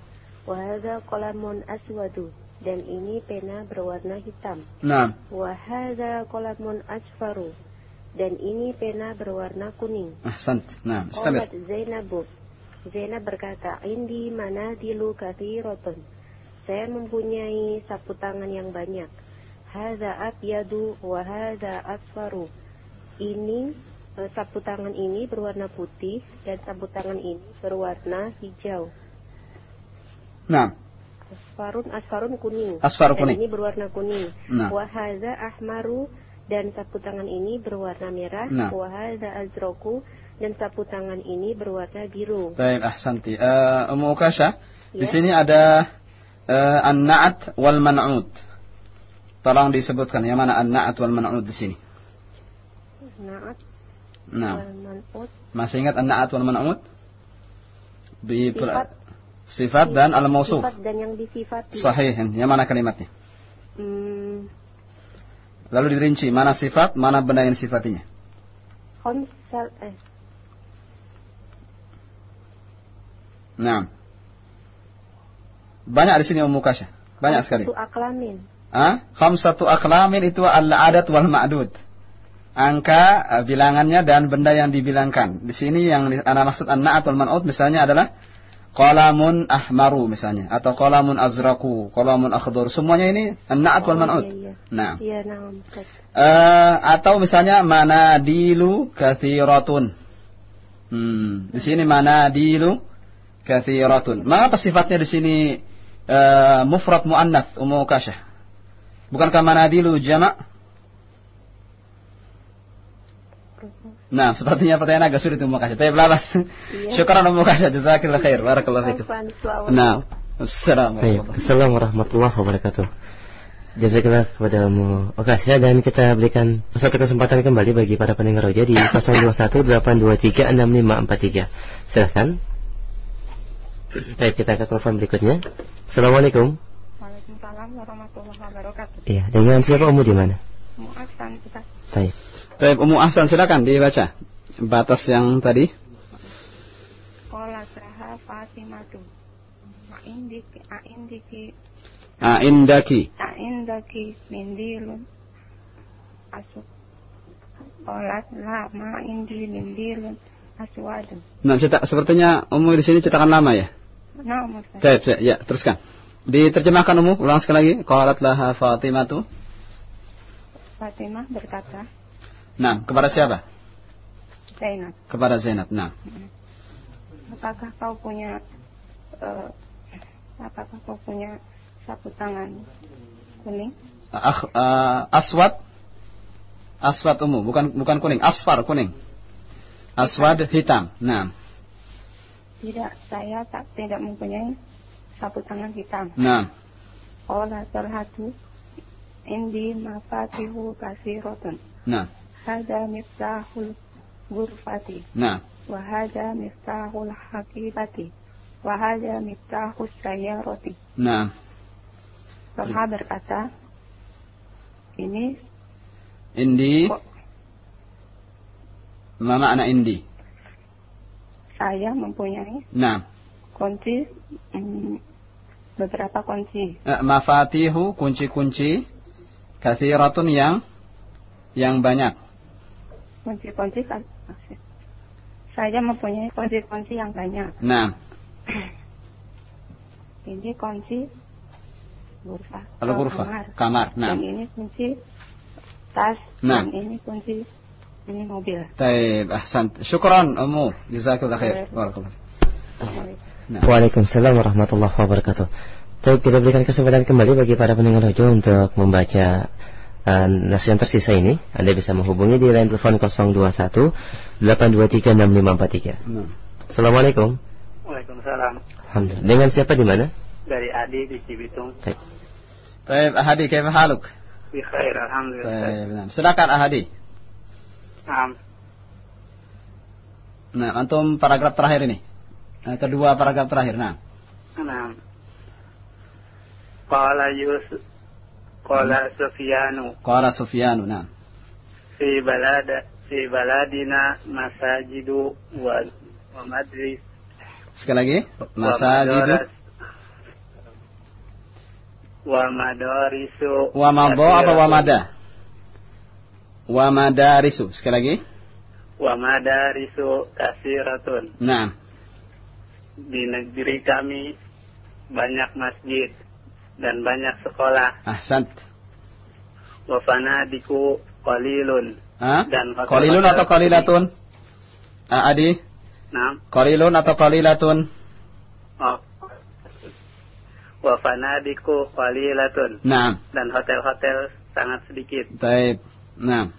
Wa hadza qalamun aswadu, dan ini pena berwarna hitam. Naam. Wa hadza qalamun asfaru, dan ini pena berwarna kuning. Ahsant. Naam. Istamir. Qalat Zainabu, Zainab berkata, indi manadilu kathiratun, saya mempunyai sapu tangan yang banyak. Hadza abyadu wa hadza asfaru, ini eh, sapu tangan ini berwarna putih dan sapu tangan ini berwarna hijau. Naam. Asfarun, asfarun kuning. Asfar Dan kuning. ini berwarna kuning. Nah. Wa hadza ahmaru, dan sapu tangan ini berwarna merah. Nah. Wa hadza azraku, dan sapu tangan ini berwarna biru. Baik, ahsanti. Uh, Ummu Ukasha, di Ya. sini ada uh, an-na'at wal man'ud. Tolong disebutkan yang mana an-na'at wal man'ud di sini. Na'at Nah, wal man'ud. masih ingat an-na'at wal man'ud? Di Sifat. sifat dan al-mausuf. Sifat dan yang disifati. Sahih. Yang mana kalimatnya? Hmm, Lalu dirinci mana sifat, mana benda yang disifatinya. khamsal eh Nah. Banyak di sini Ummu Ukasha. Banyak sekali. Satu aklamin. Ah, khamsatu aqlamin itu al-adat wal ma'dud. Angka, uh, bilangannya dan benda yang dibilangkan. Di sini yang ana maksud an-na'at wal man'ud misalnya adalah qalamun ahmaru misalnya, atau qalamun azraku, qalamun akhdar. Semuanya ini an-na'at wal man'ud. Oh, iya, iya. Nah. Iya, na'am. Uh, atau misalnya manadilu kathiratun. Hmm, di sini manadilu kathiratun. Mengapa sifatnya di sini uh, mufrad muannats Ummu Ukasha? Bukankah manadilu jama'? Nah, sepertinya pertanyaan agak sulit Ummu Ukasha. Tapi labas. Iya. Syukran Ummu Ukasha, jazakallahu khair. Barakallahu fikum. Nah, assalamualaikum. Assalamualaikum warahmatullahi wabarakatuh. Jazakallah kepada Ummu Ukasha, dan kita berikan satu kesempatan kembali bagi para pendengar Roja di nol dua satu delapan dua tiga enam lima empat tiga. Silakan. Baik, kita ke telepon berikutnya. Assalamualaikum. Waalaikumsalam warahmatullahi wabarakatuh. Iya, dengan siapa Ummu di mana? Mu'afsan kita. Baik. Baik, Ummu Ahsan silakan dibaca batas yang tadi. Qala saha Fatimatu. A'indiki a'indiki A'indaki. a'indaki mindilun asu. Qala la ma indi mindilun aswadun. Nah, cetak sepertinya Ummu di sini cetakan lama ya. Nah, Ustaz. Baik, ya, ya, teruskan. Diterjemahkan Ummu, ulang sekali lagi. Qalat laha Fatimatu. Fatimah berkata, Nah, kepada siapa? Zainab, Kepada Zainab. Nah. apakah kau punya uh, apakah kau punya sapu tangan kuning? Ah, uh, aswad. Aswad Ummu, bukan bukan kuning, asfar kuning. Aswad hitam. Nah. Tidak, saya tak tidak mempunyai sapu tangan hitam. Nah. Qala Talhatu, indi mafatihu kasirotun. Nah. Hada miftahul ghurfati. Nah. Wa hada miftahul hakibati. Wa hada miftahus sayyarati. Nah. Talha berkata, ini Indi. kok Ma makna indi? saya mempunyai Nah. kunci, mm, beberapa kunci. Eh, mafatihu kunci-kunci kathiratun yang yang banyak. Kunci-kunci kan- saya mempunyai kunci-kunci yang banyak. Nah. Ini kunci Ghurfah. Al-ghurfah, kamar. kamar. Nah. Dan ini kunci tas. Nah. Dan ini kunci ini mobil. Taib, ahsan. Syukran Ummu, jazakallahu khair. Barakallahu. Nah. Waalaikumsalam warahmatullahi wabarakatuh. Baik, kita berikan kesempatan kembali bagi para pendengar Roja untuk membaca uh, nas yang tersisa ini. Anda bisa menghubungi di line telepon nol dua satu delapan dua tiga enam lima empat tiga. Nah. Assalamualaikum. Waalaikumsalam. Alhamdulillah. Dengan siapa di mana? Dari Adi di Cibitung. Baik. Taib, Ahadi, kaifa haluk? Bi khair, alhamdulillah. Taib, nah. Silakan Ahadi. Naam. Nah, antum paragraf terakhir ini. Nah, kedua paragraf terakhir. Nah. Naam. Qala Yusuf Qala Sufyanu Qala Sufyanu. Nah. fi balada fi baladina masajidu wa wa madris Sekali lagi. wa Masajidu. madaras Wa madarisu. Wa madha apa wa mada? Wa madarisu. Sekali lagi. Wa madarisu kasiratun. Nah. Di negeri kami banyak masjid dan banyak sekolah. Ahsant. Wa fanadiku qalilun. Ah? Dan qalilun atau qalilatun? Ah, Adi? Naam. Qalilun atau qalilatun? Oh. Wa fanadiku qalilatun. Naam. Dan hotel-hotel sangat sedikit. Baik. Naam.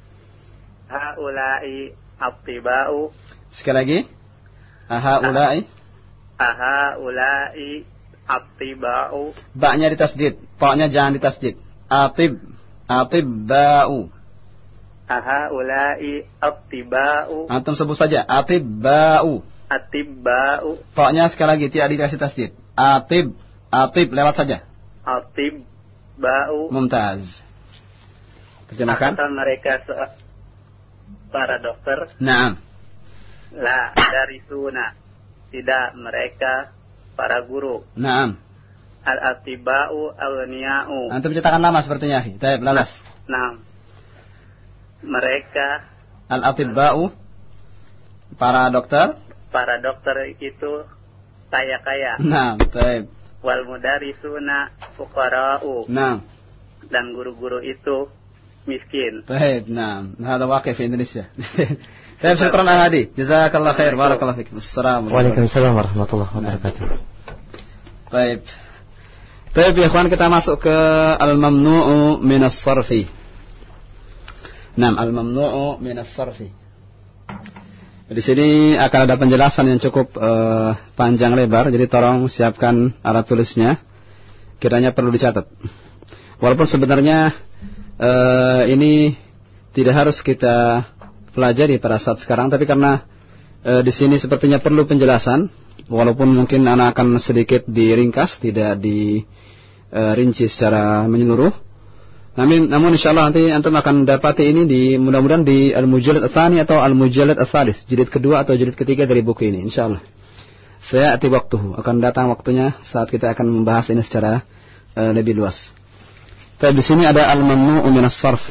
Haula'i attiba'u. Sekali lagi. Haula'i. Haula'i attiba'u. Ba-nya ditasdid, ta-nya jangan ditasdid. Atib. Atibba'u. Haula'i attiba'u. Antum sebut saja atibba'u. Atibba'u. Ta-nya sekali lagi tidak dikasih tasdid. Atib. Atib lewat saja. Atibba'u. Mumtaz. Terjemahkan. Apakah mereka se- para dokter? Naam. La darisuna. Tidak, mereka para guru. Naam. Al-atiba'u aghniya'u. Antum cetakan nama sepertinya. Baik, lalas. Naam. Mereka al-atibba'u, para dokter. Para dokter itu kaya-kaya. Naam, baik. Wal mudarisuna fuqara'u. Naam. Dan guru-guru itu miskin. Baik, naam. Hada waqi fi Indonesia. Baik, syukran Ahadi. Jazakallah khair. Barakallahu fiik. Assalamualaikum. Waalaikumsalam warahmatullahi wabarakatuh. Baik. Baik, ya ikhwan, kita masuk ke al-mamnu'u min as-sarfi. Naam, al-mamnu'u min as-sarfi. Di sini akan ada penjelasan yang cukup uh, panjang lebar, jadi tolong siapkan alat tulisnya. Kiranya perlu dicatat. Walaupun sebenarnya uh, ini tidak harus kita pelajari pada saat sekarang, tapi karena uh, di sini sepertinya perlu penjelasan, walaupun mungkin anak akan sedikit diringkas, tidak dirinci uh, secara menyeluruh. Namun, namun insyaallah nanti antum akan dapati ini di mudah-mudahan di al-mujallad ats-tsani atau al-mujallad ats-tsalits, jilid kedua atau jilid ketiga dari buku ini insyaallah. Saya ati waktu akan datang waktunya saat kita akan membahas ini secara uh, lebih luas. Tapi di sini ada al-mamnu'u min as-sarf.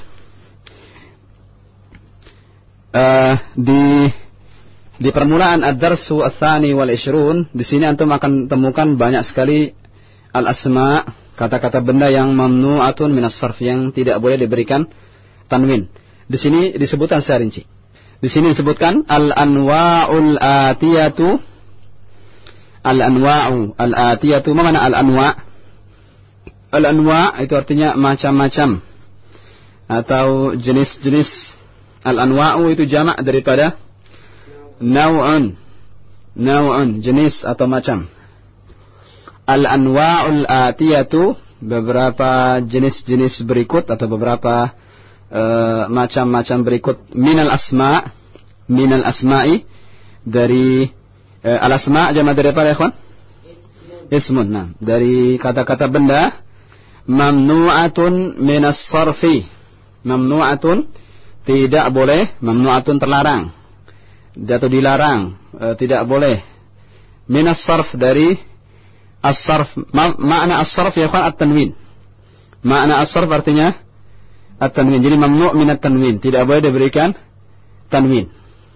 Uh, di di permulaan ad-darsu ats-tsani wal ishrun, di sini antum akan temukan banyak sekali al-asma', kata-kata benda yang mamnu'atun minas sarf, yang tidak boleh diberikan tanwin. Di sini disebutkan secara rinci. Di sini disebutkan al-anwa'ul atiyatu. Al-anwa'u al-atiyatu. Apa makna al-anwa'? Al-anwa' itu artinya macam-macam atau jenis-jenis. Al-anwa'u itu jamak daripada naw'un. Naw'un, jenis atau macam. Al-anwa'ul atiyatu, beberapa jenis-jenis berikut atau beberapa uh, macam-macam berikut. Minal asma' minal asma'i, dari uh, al-asma' jamak dari apa ya ikhwan? Ismun. Nah, dari kata-kata benda. Mamnu'atun minas sarfi. Mamnu'atun, tidak boleh. Mamnu'atun, terlarang atau dilarang, uh, tidak boleh. Minas sarf, dari as-sarf. Ma- makna as-sarf ya kan at-tanwin. Makna as-sarf artinya at-tanwin. Jadi mamnu' min at-tanwin, tidak boleh diberikan tanwin.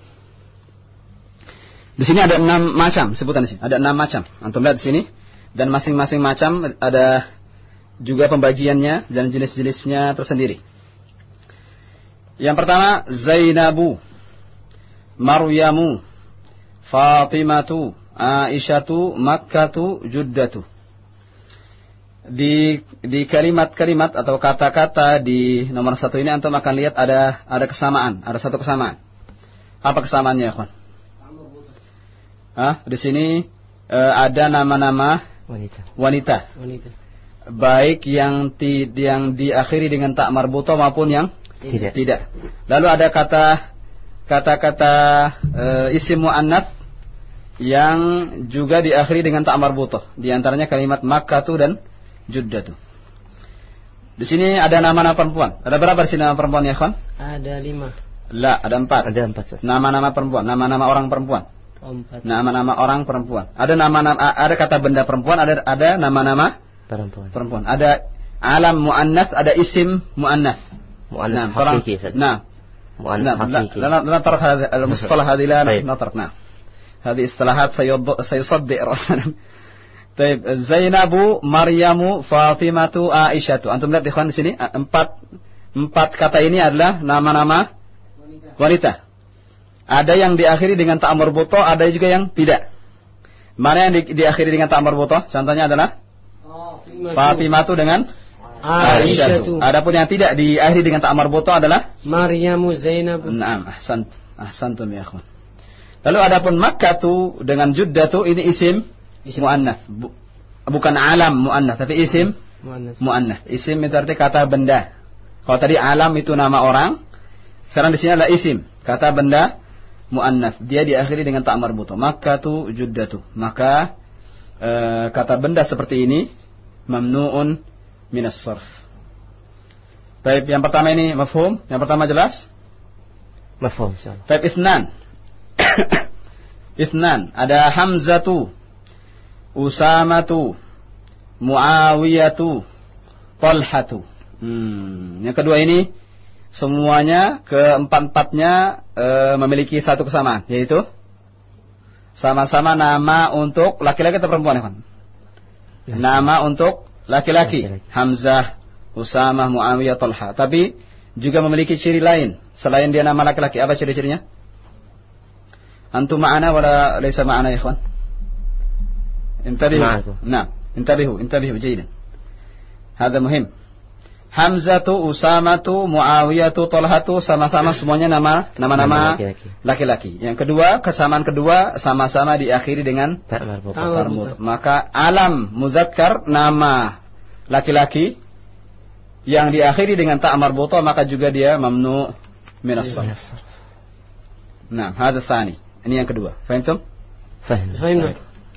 Di sini ada enam macam sebutan di sini. Ada enam macam. Antum lihat di sini, dan masing-masing macam ada juga pembagiannya dan jenis-jenisnya tersendiri. Yang pertama, Zainabu, Maryamu, Fatimatu, Aisyatu, Makkatu, Juddatu. Di di kalimat-kalimat atau kata-kata di nomor satu ini antum akan lihat ada ada kesamaan, ada satu kesamaan. Apa kesamaannya, ikhwan? Ah, di sini uh, ada nama-nama wanita. Wanita. Wanita. Baik yang ti, yang diakhiri dengan tak marbuto maupun yang tidak. Tidak. Lalu ada kata kata-kata uh, isim muannats yang juga diakhiri dengan tak marbutoh. Di antaranya kalimat makkatu dan juddatu. Di sini ada nama-nama perempuan. Ada berapa di sini nama perempuan ya, kawan? Ada lima. La, ada empat. Ada empat. Nama-nama perempuan, nama-nama orang perempuan. Oh, empat. Nama-nama orang perempuan. Ada nama-nama, ada kata benda perempuan, ada ada nama-nama Perempuan. Perempuan. Ada alam muannats, ada isim muannats. Muannats hakiki. Nah. Muannats hakiki. لا نطرق هذا المصطلح هذه لا نطرق. نعم. هذه اصطلاحات سيصدق رأسنا. طيب Zainabu, Maryamu, Fatimatu, Aisyatu. Antum lihat ikhwan di sini empat empat kata ini adalah nama-nama wanita. Ada yang diakhiri dengan ta' marbuto, ada juga yang tidak. Mana yang di, diakhiri dengan ta' marbuto? Contohnya adalah Fatimatu dengan Aisyatu. Adapun yang tidak diakhiri dengan ta' marbuto adalah Maryamu, Zainabu. Naam, ahsan, ahsantum ya akhwan. Lalu adapun Makkatu dengan Juddatu ini isim muannats. Bu, bukan alam muannats tapi isim muannats. Isim itu arti kata benda. Kalau tadi alam itu nama orang, sekarang di sini adalah isim, kata benda muannats. Dia diakhiri dengan ta' marbuto. Makkatu, Juddatu. Maka e, kata benda seperti ini mamnu'un minas sarf. Baik, yang pertama ini mafhum? Yang pertama jelas? Mafhum, insyaallah. Baik, itsnan. Itsnan, ada Hamzatu, Usamatu, Muawiyatu, Talhatu. Hmm. Yang kedua ini semuanya keempat-empatnya e, memiliki satu kesamaan, yaitu sama-sama nama untuk laki-laki atau perempuan, kan? Nama untuk laki-laki. Hamzah, Usamah, Muawiyah, Talha. Tapi juga memiliki ciri lain selain dia nama laki-laki. Apa ciri-cirinya? Antum ma'ana wala laysa ma'ana ya ikhwan? Intabihu. Nah, intabihu, intabihu jayidan. Hada muhim. Hamzatu, Usamatu, Muawiyatu, Talhatu sama-sama semuanya nama nama-nama laki-laki. Yang kedua, kesamaan kedua sama-sama diakhiri dengan ta' marbuth. Maka alam muzakkar nama laki-laki yang diakhiri dengan ta' marbuth maka juga dia mamnu' min as-sarf. Nah, hada tsani. Ini yang kedua. Fahimtum? Fahim. Fahim.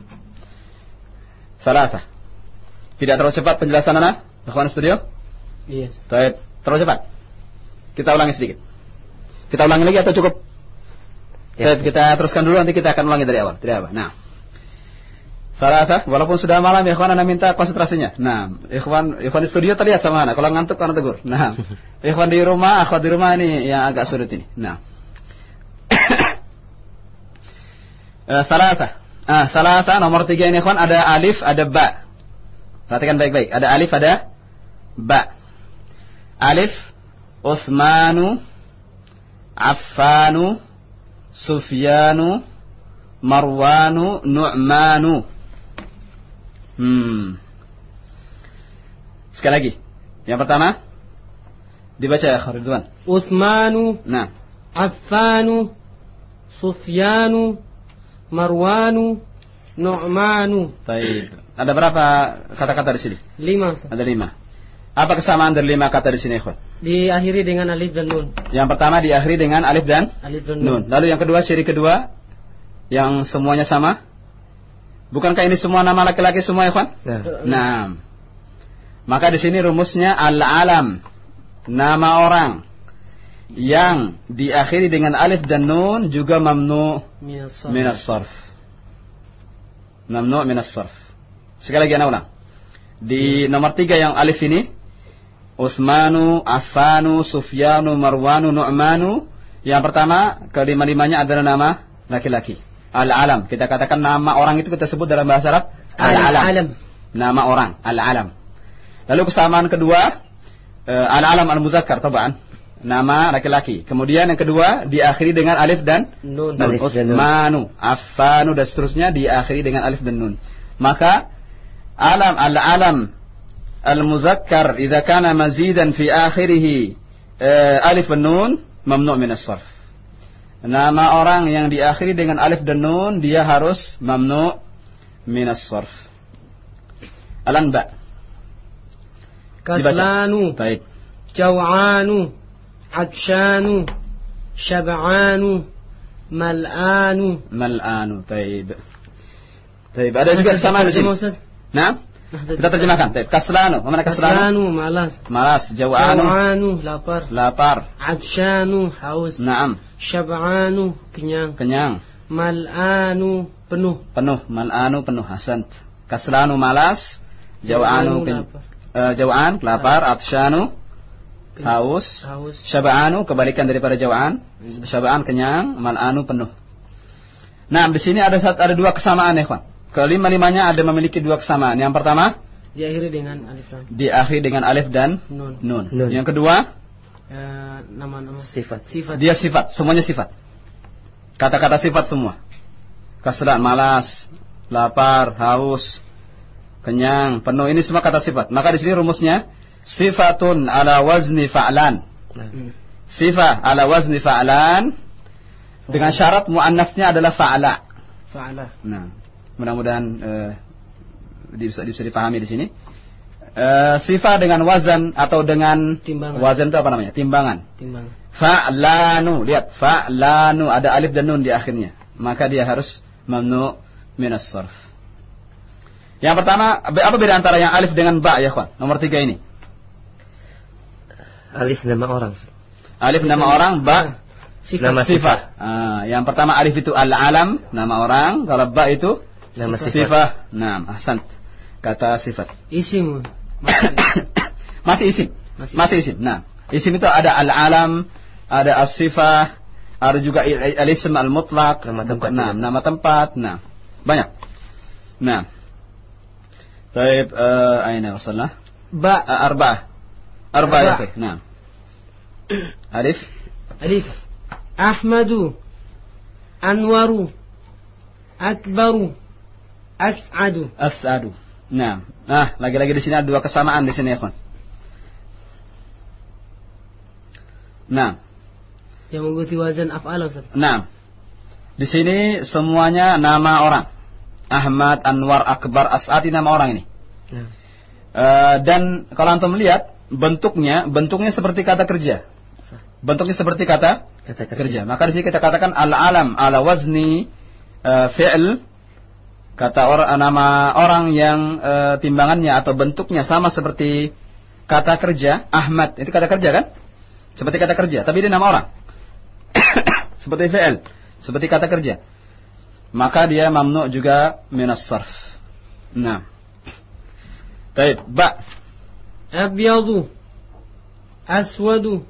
Salatah. Tidak terlalu cepat penjelasan anak? Ikhwan studio? Iya. Baik, terlalu cepat. Kita ulangi sedikit. Kita ulangi lagi atau cukup? Ya. Baik, kita teruskan dulu, nanti kita akan ulangi dari awal. Dari awal. Nah. Salatah, walaupun sudah malam ya ikhwan, Anda minta konsentrasinya. Nah, ikhwan ikhwan di studio terlihat sama anak. Kalau ngantuk Anda tegur. Nah, ikhwan di rumah, akhwat di rumah ini yang agak sulit ini. Nah. Uh, salasa. Ah, salasa nomor tiga ini ikhwan ada alif, ada ba. Perhatikan baik-baik. Ada alif, ada ba. Alif, Utsmanu, Affanu, Sufyanu, Marwanu, Nu'manu. Hmm. Sekali lagi. Yang pertama dibaca ya Ridwan. Utsmanu, nah, Affanu, Sufyanu, Marwanu, Nu'manu. Baik. Ada berapa kata-kata di sini? Lima. Ada lima. Apa kesamaan dari lima kata di sini, ikhwan? Diakhiri dengan alif dan nun. Yang pertama diakhiri dengan alif dan alif dan nun. nun. Lalu yang kedua, ciri kedua yang semuanya sama? Bukankah ini semua nama laki-laki semua, ikhwan? Nah. Nah. Maka di sini rumusnya al-alam, nama orang yang diakhiri dengan alif dan nun juga mamnu minas sarf. Mamnu minas sarf. Sekali lagi ana ulang. Di nomor tiga yang alif ini, Utsmanu, Affanu, Sufyanu, Marwanu, Nu'manu. Yang pertama, kelima-limanya adalah nama laki-laki. Al-alam. Kita katakan nama orang itu kita sebut dalam bahasa Arab al-alam. Nama orang, al-alam. Lalu kesamaan kedua, uh, al-alam al-muzakkar, tabaan. Nama laki-laki. Kemudian yang kedua diakhiri dengan alif dan nun. Utsmanu, Affanu dan seterusnya diakhiri dengan alif dan nun. Maka alam al-alam al-muzakkar idza kana mazidan fi akhirih uh, alif dan nun mamnu' min as-sarf. Nama orang yang diakhiri dengan alif dan nun dia harus mamnu' min as-sarf. Al-anba. Kaslanu. Baik. Jaw'anu, Adshanu, Syab'anu, Mal'anu. Mal'anu, taib. Taib. Ada juga kesamaan di sini. Nah, kita terjemahkan. Taib. Kaslanu, mana kaslanu? Kaslanu, malas. Malas. Jaw'anu. Jaw'anu, lapar. Lapar. Adshanu, haus. Naam. Syab'anu, kenyang. Kenyang. Mal'anu, penuh. Penuh. Mal'anu, penuh. Hasan. Kaslanu, malas. Jaw'anu uh, jaw'an lapar, atsyanu haus, haus. Syaba'anu kebalikan daripada jaw'an, syaba'an kenyang, mal'anu penuh. Nah, di sini ada ada dua kesamaan ya, kawan. Kelima-limanya ada memiliki dua kesamaan. Yang pertama diakhiri dengan alif lam. Diakhiri dengan alif dan nun. nun. nun. Yang kedua uh, nama-nama sifat. Sifat. Dia sifat, semuanya sifat. Kata-kata sifat semua. Kasrat, malas, lapar, haus, kenyang, penuh, ini semua kata sifat. Maka di sini rumusnya sifatun ala wazni fa'lan. Hmm. Sifat ala wazni fa'lan dengan syarat muannafnya adalah fa'ala. Fa'ala. Nah, mudah-mudahan uh, bisa bisa dipahami di sini. Uh, sifat dengan wazan atau dengan timbangan. Wazan itu apa namanya? Timbangan. Timbangan. Fa'lanu, lihat fa'lanu ada alif dan nun di akhirnya. Maka dia harus mamnu minas sarf. Yang pertama, apa beda antara yang alif dengan ba ya, kawan? Nomor tiga ini. Alif nama orang. Alif nama orang, ba sifat. Nama sifat. Ah, yang pertama alif itu al-alam, nama orang. Kalau ba itu nama sifat. Sifat. Nah, ahsant. Kata sifat. Isim. Masih isim. Masih, Masih isim. Nah, isim itu ada al-alam, ada as-sifah, ada juga al-ism al-mutlaq, nama tempat. Nah, nama tempat. Nah, banyak. Nah. Baik, uh, aina wasalna? Ba uh, arba'ah. Arba'ah ya, Pak. Nah. Alif. Alif. Ahmadu, Anwaru, Akbaru, As'adu. As'adu. Nah, nah, lagi-lagi di sini ada dua kesamaan di sini ya, kawan. Nah, yang mengikuti wazan af'al, Ustaz. Nah, di sini semuanya nama orang. Ahmad, Anwar, Akbar, As'ad ini nama orang ini. Nah. Uh, dan kalau antum melihat bentuknya, bentuknya seperti kata kerja. Bentuknya seperti kata, kata kerja. kerja. Maka di sini kita katakan al-alam ala wazni uh, fi'l, kata orang, nama orang yang uh, timbangannya atau bentuknya sama seperti kata kerja. Ahmad itu kata kerja kan? Seperti kata kerja, tapi dia nama orang. Seperti fi'l, seperti kata kerja. Maka dia mamnu juga minas sarf. Nah. Baik, ba. Abyadu, aswadu,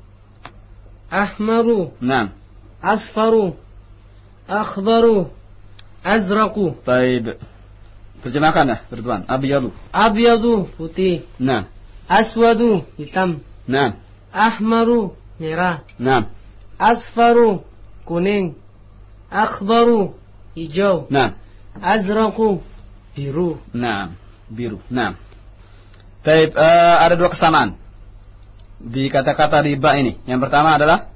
ahmaru, Nah. asfaru, akhdaru, azraqu. Baik. Terjemahkan ya, bertuan. Abyadu. Abyadu, putih. Nah. Aswadu, hitam. Nah. Ahmaru, merah. Nah. Asfaru, kuning. Akhdaru, hijau. Nah. Azraqu, biru. Nah, biru. Nah. Baik, uh, ada dua kesamaan di kata-kata di ba ini. Yang pertama adalah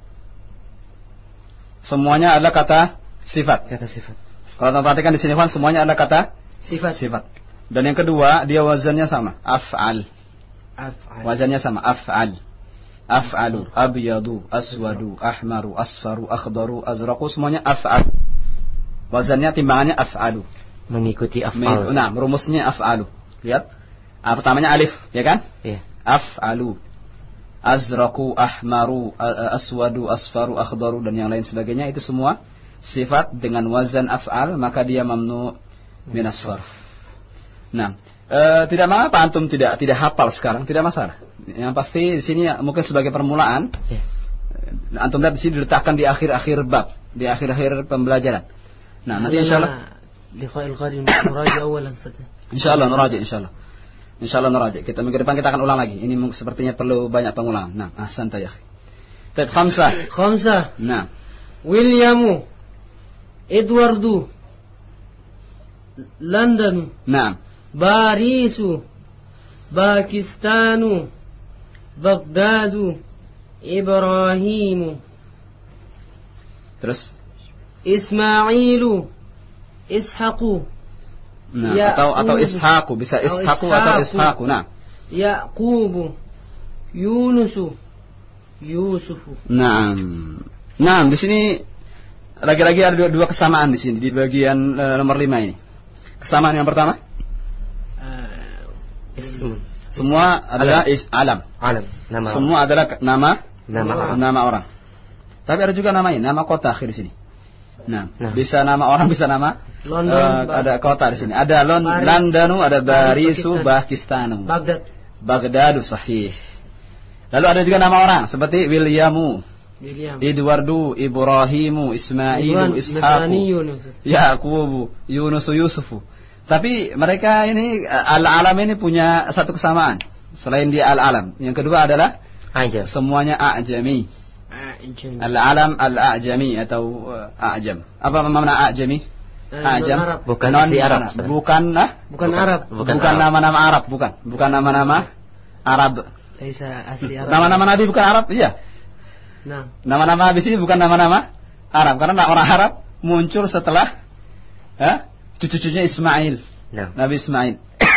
semuanya adalah kata sifat. Kata sifat. Kalau kita perhatikan di sini kan semuanya adalah kata sifat. Sifat. Dan yang kedua, dia wazannya sama, af'al. Af'al. Wazannya sama, af'al. Af'alu, abyadu, aswadu, ahmaru, asfaru, akhdaru, azraqu, semuanya af'al. Wazannya, timbangannya af'alu. Mengikuti af'al. Nah, rumusnya af'alu. Lihat. Ah, pertamanya alif, ya kan? Iya. Af'alu. Azraqu, ahmaru, aswadu, asfaru, akhdaru, dan yang lain sebagainya. Itu semua sifat dengan wazan af'al, maka dia mamnu minas sarf. Nah, e, tidak mengapa antum tidak tidak hafal sekarang, tidak masalah. Yang pasti di sini mungkin sebagai permulaan, yeah. Antum lihat di sini diletakkan di akhir-akhir bab, di akhir-akhir pembelajaran. Nah, nanti insyaallah liqa'il qadim nuraji awalan saja. Insyaallah nuraji insyaallah. Insyaallah nuraji. Kita minggu depan kita akan ulang lagi. Ini sepertinya perlu banyak pengulangan. Nah, ahsan ya akhi. Baik, khamsah. Khamsah. Nah. Williamu, Edwardu, London. Nah. Barisu, Pakistanu, Baghdadu, Ibrahimu. Terus? Ismailu, Ishaqu. Nah, ya, atau atau Ishaqu, bisa Ishaqu atau Ishaqu. Nah. Yaqubu, Yunusu, Yusufu. Nah, nah di sini lagi-lagi ada dua, dua kesamaan di sini di bagian uh, nomor lima ini. Kesamaan yang pertama, uh, ism. Semua adalah is alam. Alam. Nama Semua orang. adalah nama nama orang. Nama orang. Tapi ada juga nama ini, nama kota akhir di sini. Nah, Nah. bisa nama orang, bisa nama London, eh, Ba- ada kota di sini. Ada Lon Paris. Londonu, ada Paris, Barisu, Pakistanu. Baghdad. Baghdadu sahih. Lalu ada juga nama orang seperti Williamu, William. Edwardu, Ibrahimu, Ismailu, Iwan, Ishaku, Nasraniyun, Ustaz. Yaqubu, Yunusu, Yusufu. Tapi mereka ini al-alam ini punya satu kesamaan. Selain dia al-alam, yang kedua adalah Ajam. semuanya a'jami. Ajam. Al-alam al-a'jami atau uh, a'jam. Apa makna a'jami? Eh, A'jam. non-Arab. Bukan Non- asli Arab, Ustaz. Bukan ah? Bukan Arab. Bukan Bukan Arab. nama-nama Arab, bukan. Bukan nama-nama Arab. Laisa asli Arab. Nama-nama Nabi bukan Arab, iya. Nah, Nama-nama habis ini bukan nama-nama Arab, karena orang Arab muncul setelah ya, cucu-cucunya Ismail, Nah. Nabi Ismail.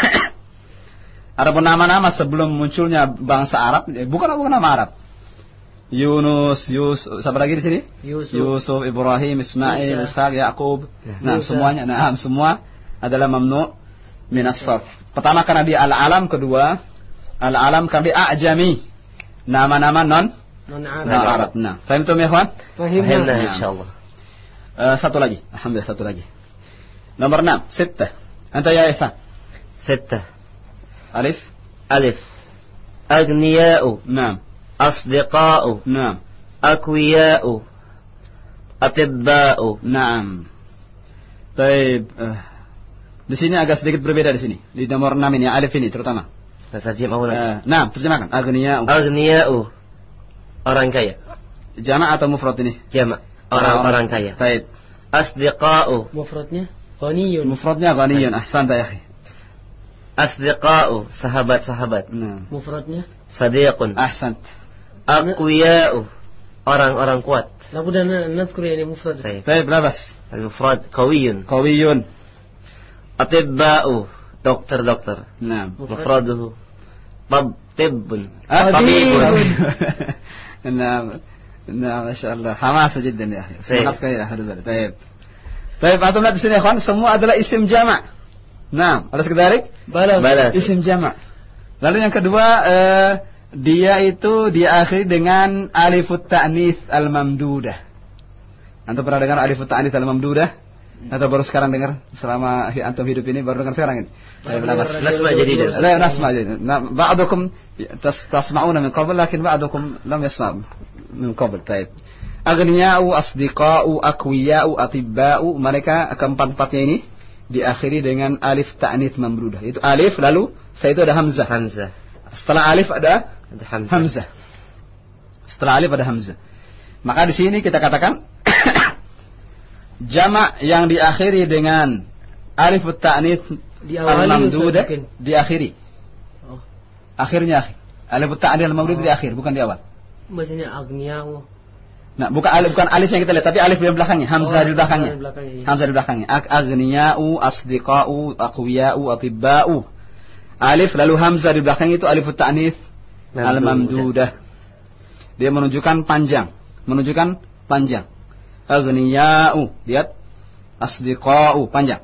Adapun nama-nama sebelum munculnya bangsa Arab, eh, bukan bukan nama Arab. Yunus, Yusuf, siapa lagi di sini? Yusuf. Yusuf, Ibrahim, Ismail, Musa. Ishaq, Yaqub. Nah, Musa. semuanya, nah, semua adalah mamnu minas sarf. Pertama karena dia al-alam, kedua al-alam karena dia a'jami. Nama-nama non non-Arab. non Arab. Nah, faham tuh ya, kawan? Fahimna. Fahimna Nah. insyaallah. Eh, satu lagi, alhamdulillah satu lagi. Nomor enam, sittah. Anta ya Isa. Sittah. Alif. Alif. Aghniya'u. Naam. Asdiqa'u. Naam. Akwiya'u. Atibba'u. Naam. Baik. Eh, di sini agak sedikit berbeda di sini. Di nomor enam ini, alif ini terutama. Terjemah ulang. Eh, naam, terjemahkan. Aghniya'u. Aghniya'u. Orang kaya. Jama' atau mufrad ini? Jama'. Orang-orang kaya. Baik. Asdiqa'u. Mufradnya ghaniyun. Mufradnya ghaniyun. Ahsanta ya akhi. Asdiqa'u. Sahabat-sahabat. Naam. Mufradnya Sadiqun. Ahsant. Aqwiya'u. Orang-orang kuat. labudda nadhkur yani mufrad. Baik. Baik, labas. Al-mufrad qawiyun. Qawiyun. Atibba'u. Dokter-dokter. Naam. Mufraduhu. Tab. Tibbun. Ah, Tabibun. نعم نعم ما شاء الله حماسة جدا يا أخي طيب. semangat sekali ya Haduzar. Baik. Baik, antum lihat di sini ya kawan, semua adalah isim jama'. Nah, alas kedalik? Balas. Balas. Isim jama'. Lalu yang kedua eh, dia itu diakhiri dengan alifut ta'nits al-mamdudah. Antum pernah dengar alifut ta'nits al-mamdudah? Atau baru sekarang dengar selama antum hidup ini baru dengar sekarang ini? Nasma jadidah. لا نسمع جيدا. بعضكم تس- تسمعون من قبل لكن بعضكم لم يسمع من قبل. طيب. أغنياء, أصدقاء, أقوياء, أطباء, mereka keempat-empatnya ini diakhiri dengan alif ta'nits mamdudah. Itu alif lalu setelah itu ada hamzah. Hamzah. Setelah alif ada Ada hamzah. hamzah. Setelah alif ada hamzah. Maka di sini kita katakan jamak yang diakhiri dengan alif ta'nits Diawali al-mamdudah Ustaz, mungkin. diakhiri. Oh. Akhirnya akhi. Alif ta'nits al-mamdudah di akhir, bukan di awal. Bacanya aghniya'u. Nah, bukan alif bukan alif yang kita lihat, tapi alif di belakangnya, hamzah Oh, di belakangnya. hamzah di belakangnya, iya. Hamzah di belakangnya. Ak- Aghniya'u, asdiqa'u, aqwiya'u, atibba'u. Alif lalu hamzah di belakangnya itu alif ta'nits al-mamdudah. Dia menunjukkan panjang, menunjukkan panjang. Aghniya'u, lihat. Asdiqa'u, panjang.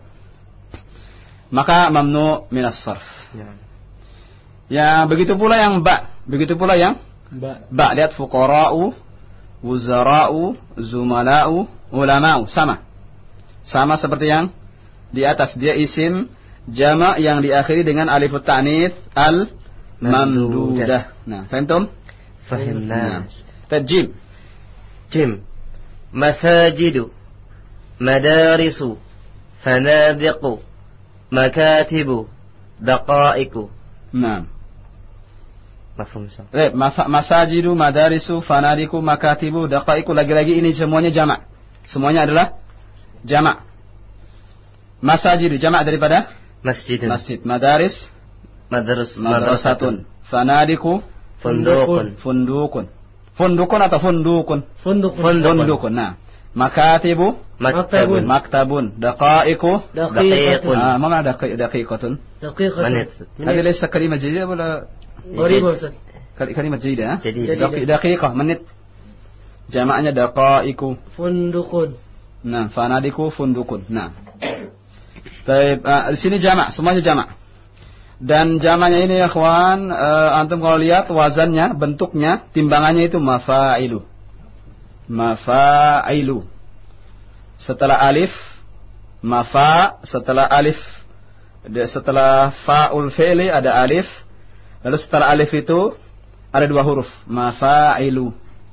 Maka mamnu minas sarf. Ya. Ya, begitu pula yang ba, begitu pula yang Ba. ba, lihat fuqara'u, wuzara'u, zumala'u, ulama'u, sama. Sama seperti yang di atas, dia isim jama' yang diakhiri dengan alif ta'nits al mamdudah. Nah, faham? Fahimna. Tajim. Jim. Masajidu. Madarisu. Fanadiqu. Makatibu. Daqaiku. Nah. Mafhum sah. Eh, masa- masajidu, madarisu, fanadiku, makatibu, daqaiku, lagi-lagi ini semuanya jama'. Semuanya adalah jama'. Masajidu jama' daripada Masjidun. masjid, madaris, Madras. madrasatun, fanadiku, Fundukun. fundukun. Fundukun atau fundukun? Funduk. Fundukun. Fundukun. Nah, makatibu, Maktabun. maktabun, daqaiku, Daqiqun. ah, ما معنى دقيق دقيقة؟ Daqiqah. Menit. هذه ليس كلمة جيدة ولا Gharibah Ustaz. كل- كلمة جيدة؟ ها؟ Jadi. دقي- دقيقة menit. Jamaknya daqaiku. Fundukun. Nah, fanadiku fundukun. Nah. Baik, ah, di sini jamak, semuanya jamak. Dan jamaknya ini ya kawan, eh, antum kalau lihat wazannya, bentuknya, timbangannya itu mafailu. Mafailu. setelah alif mafa, setelah alif setelah fa'ul fi'li ada alif, lalu setelah alif itu ada dua huruf, mafa'ilu.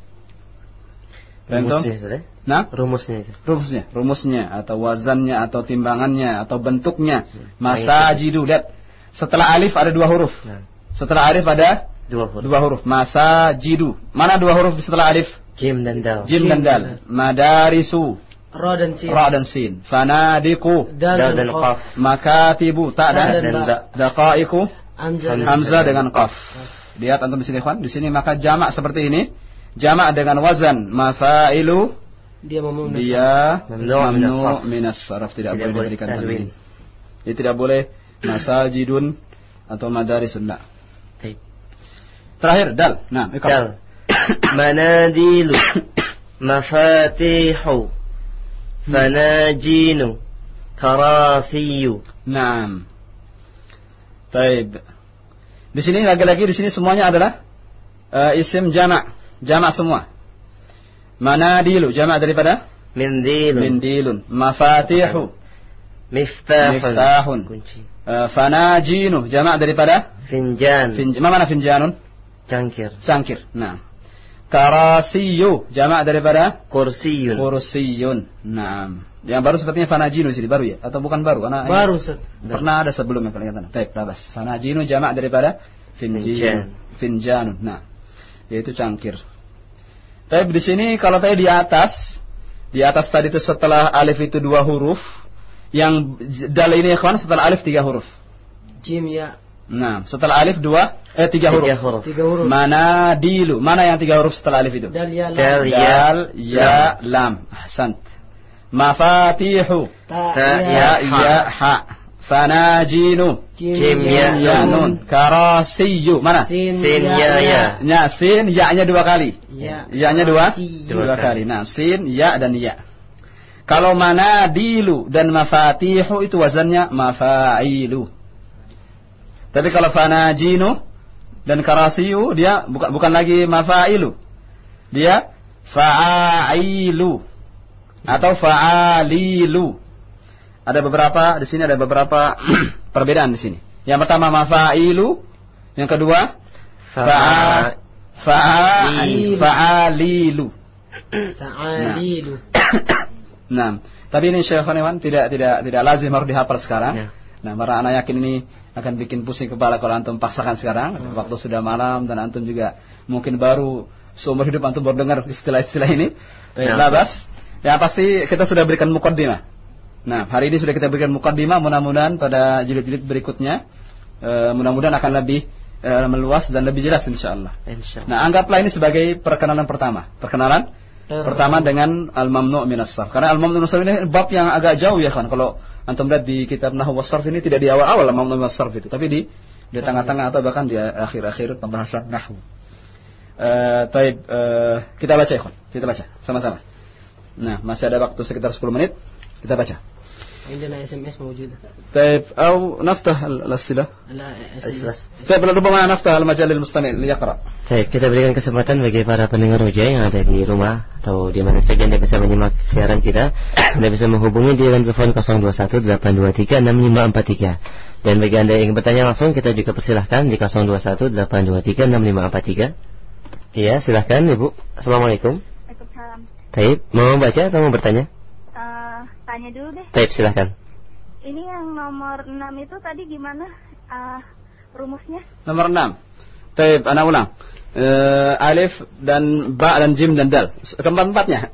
Rumusnya, nah, rumusnya itu. Rumusnya, rumusnya atau wazannya atau timbangannya atau bentuknya. Masajidu, lihat. Setelah alif ada dua huruf. Setelah alif ada dua huruf. Dua huruf. Masajidu. Mana dua huruf setelah alif? Jim dan dal. Jim dan dal. Madarisu. Ra dan sin. Ra dan sin. Fanadiku. Dal dan qaf. Makatibu. Ta dan da. Daqaiku. Hamzah dengan qaf. Lihat antum di sini, ikhwan. Di sini maka jamak seperti ini. Jamak dengan wazan mafa'ilu. Dia mamnu Dia mamnu minas sarf, tidak, tidak boleh diberikan tanwin. Dia tidak boleh masajidun atau madarisun. Nah. Terakhir dal. Nah, ikut. Dal. Manadilu. Mafatihu. Fanajinu. Karasiyu. Naam. Baik. Di sini lagi-lagi di sini semuanya adalah uh, isim jamak, jamak semua. Manadilu jamak daripada mindilun. Mindilun. Mafatihu. Miftahun. Miftahun. Kunci. Uh, fanajinu jamak daripada finjan. Finjan. Mana finjanun? Cangkir. Cangkir. Nah. Karasiyu jamak daripada kursiyun. Kursiyun. Nah, yang baru sepertinya fanajinu sini baru ya atau bukan baru? Karena baru Ustaz. Pernah ada sebelumnya kalau ingat. Baik, labas. Fanajinu jamak daripada finjan. Finjanun. Nah, yaitu cangkir. Tapi di sini kalau tadi di atas, di atas tadi itu setelah alif itu dua huruf, yang dal ini ikhwan setelah alif tiga huruf. Jim ya. Nah, setelah alif dua, eh tiga huruf. Tiga huruf. Tiga huruf. Mana dilu? Mana yang tiga huruf setelah alif itu? Dal ya lam. Dal ya, ya lam. Ahsant. Mafatihu. Ta ya ya ha. Fanajinu. Jim ya ya nun. Karasiyu. Mana? Sin ya ya. Ya, sin ya-nya dua kali. Ya. Ya-nya dua? Si. Dua, dua kali. Nah, sin ya dan ya. Kalau mana dilu dan mafatihu itu wazannya mafailu. Tapi kalau fanajinu dan karasiyu dia bukan bukan lagi mafailu. Dia fa'ailu atau fa'alilu. Ada beberapa di sini ada beberapa perbedaan di sini. Yang pertama mafailu, yang kedua fa'a fa'alilu. Fa'alilu. Nah, tapi ini Syekh Iwan tidak tidak tidak lazim harus dihafal sekarang. Ya. Nah, para anak yakin ini akan bikin pusing kepala kalau antum paksakan sekarang. Hmm. Waktu sudah malam dan antum juga mungkin baru seumur hidup antum baru dengar istilah-istilah ini. Baik, labas. Ya pasti kita sudah berikan mukaddimah. Nah, hari ini sudah kita berikan mukaddimah. Mudah-mudahan pada jilid-jilid berikutnya, e, mudah-mudahan akan lebih e, meluas dan lebih jelas insyaallah. Insyaallah. Nah, anggaplah ini sebagai perkenalan pertama. Perkenalan uh, pertama dengan al-mamnu' minas sarf. Karena al-mamnu' minas sarf ini bab yang agak jauh ya kan. Kalau antum lihat di kitab Nahwu was Sarf ini tidak di awal-awal al-mamnu' minas sarf itu, tapi di di tengah-tengah atau bahkan di akhir-akhir pembahasan nahwu. Eh, taib, uh, kita baca ya, kita baca sama-sama. Nah, masih ada waktu sekitar sepuluh menit. Kita baca. عندنا اس ام اس موجودة. طيب او نفتح الاسئله. لا اس ام اس. طيب ربما نفتح المجال للمستمع ليقرا. Baik, kita berikan kesempatan bagi para pendengar Roja yang ada di rumah atau di mana saja Anda bisa menyimak siaran kita. Anda bisa menghubungi di telepon nol dua satu delapan dua tiga enam lima empat tiga. Dan bagi Anda yang ingin bertanya langsung, kita juga persilahkan di nol dua satu delapan dua tiga enam lima empat tiga. Iya, silahkan Ibu. Assalamualaikum. Waalaikumsalam. Taib, mau baca atau mau bertanya? Uh, tanya dulu deh. Taib, silahkan. Ini yang nomor enam itu tadi gimana uh, rumusnya? Nomor enam. Taib, anak ulang. Uh, alif dan ba dan jim dan dal. Keempat-empatnya.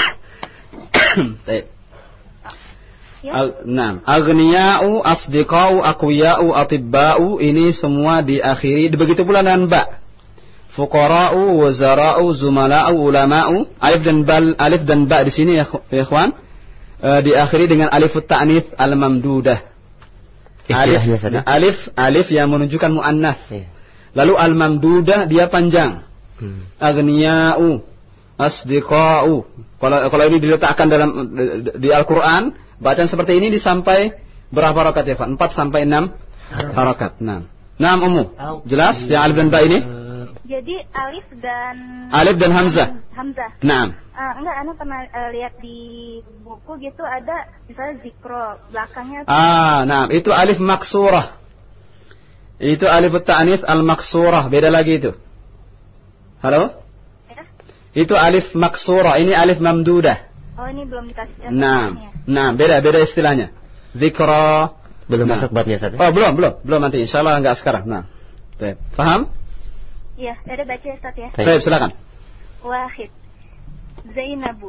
Taib. Ya. Enam. Aghniya'u, asdiqa'u, aqwiya'u, atibba'u, ini semua diakhiri. Begitu pula dengan ba. Fuqara'u, wazara'u, zumala'u, ulama'u. Alif dan bal, alif dan ba di sini ya ikhwan, uh, diakhiri dengan alif ta'nits al-mamdudah. Alif, nah, alif alif yang menunjukkan muannats. Ya. Lalu al-mamdudah dia panjang. Hmm. Aghniya'u, asdiqa'u. Kalau kalau ini diletakkan dalam di, di Al-Qur'an, bacaan seperti ini disampai berapa rakaat ya, Pak? empat sampai enam rakaat. enam. enam umum. Jelas yang alif dan ba ini? Jadi alif dan Alif dan hamzah. Hamzah. Naam. Uh, enggak, Anda pernah uh, lihat di buku gitu ada misalnya zikro belakangnya. Ah, nah, itu alif maksurah. Itu alif ta'nits al-maksurah, beda lagi itu. Halo? Ya? Itu alif maksurah, ini alif mamdudah. Oh, ini belum dikasih. Nah, nah, beda beda istilahnya. Zikra belum nah. masuk babnya Ustaz. Oh, belum, belum, belum nanti insyaallah enggak sekarang. Nah. Baik. Paham? Iya, ada baca ya, Ustaz ya. Baik, silakan. Wahid. Zainabu.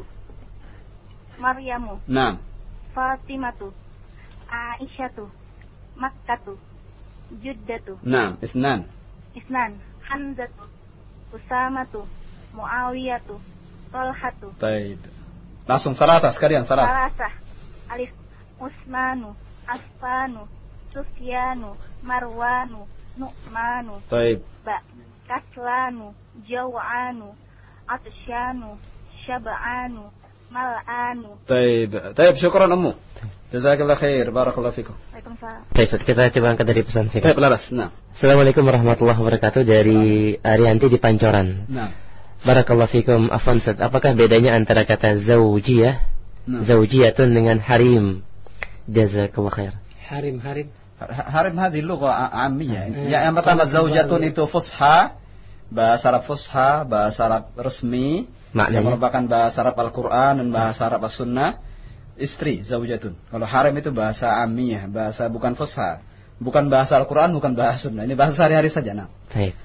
Maryamu. Nah. Fatimatu. Aisyatu. Makkatu. Juddatu. Nah, isnan. Isnan. Hamzatu. Usamatu. Muawiyatu. Tolhatu. Baik. Langsung salata sekalian, salat. Salasa. Alif. Usmanu. Affanu. Sufyanu. Marwanu. Nu'manu. Baik. Ba. Kaslanu. Jaw'anu. Atsyanu. Syab'anu. Mal'anu. Baik. Baik, syukran Ummu. Jazakallah khair, barakallahu fikum. Waalaikumsalam. Baik, Ustaz, kita coba angkat dari pesan singkat. Baik, laras. Nah. Assalamualaikum warahmatullahi wabarakatuh dari Arianti di Pancoran. Nah. Barakallahu fikum. Afwan Ustaz, apakah bedanya antara kata zaujiyah, nah. zaujiyatun dengan harim? Jazakallah khair. Harim, harim. Harim hadhi lugha ammiyah. Ya, yang pertama zaujatun itu fusha, bahasa Arab fusha, bahasa Arab resmi, maknanya yang merupakan bahasa Arab Al-Qur'an dan bahasa Arab As-Sunnah. Istri, zaujatun. Kalau harim itu bahasa ammiyah, bahasa bukan fusha, bukan bahasa Al-Qur'an, bukan bahasa Sunnah. Ini bahasa sehari-hari saja, nah. Baik.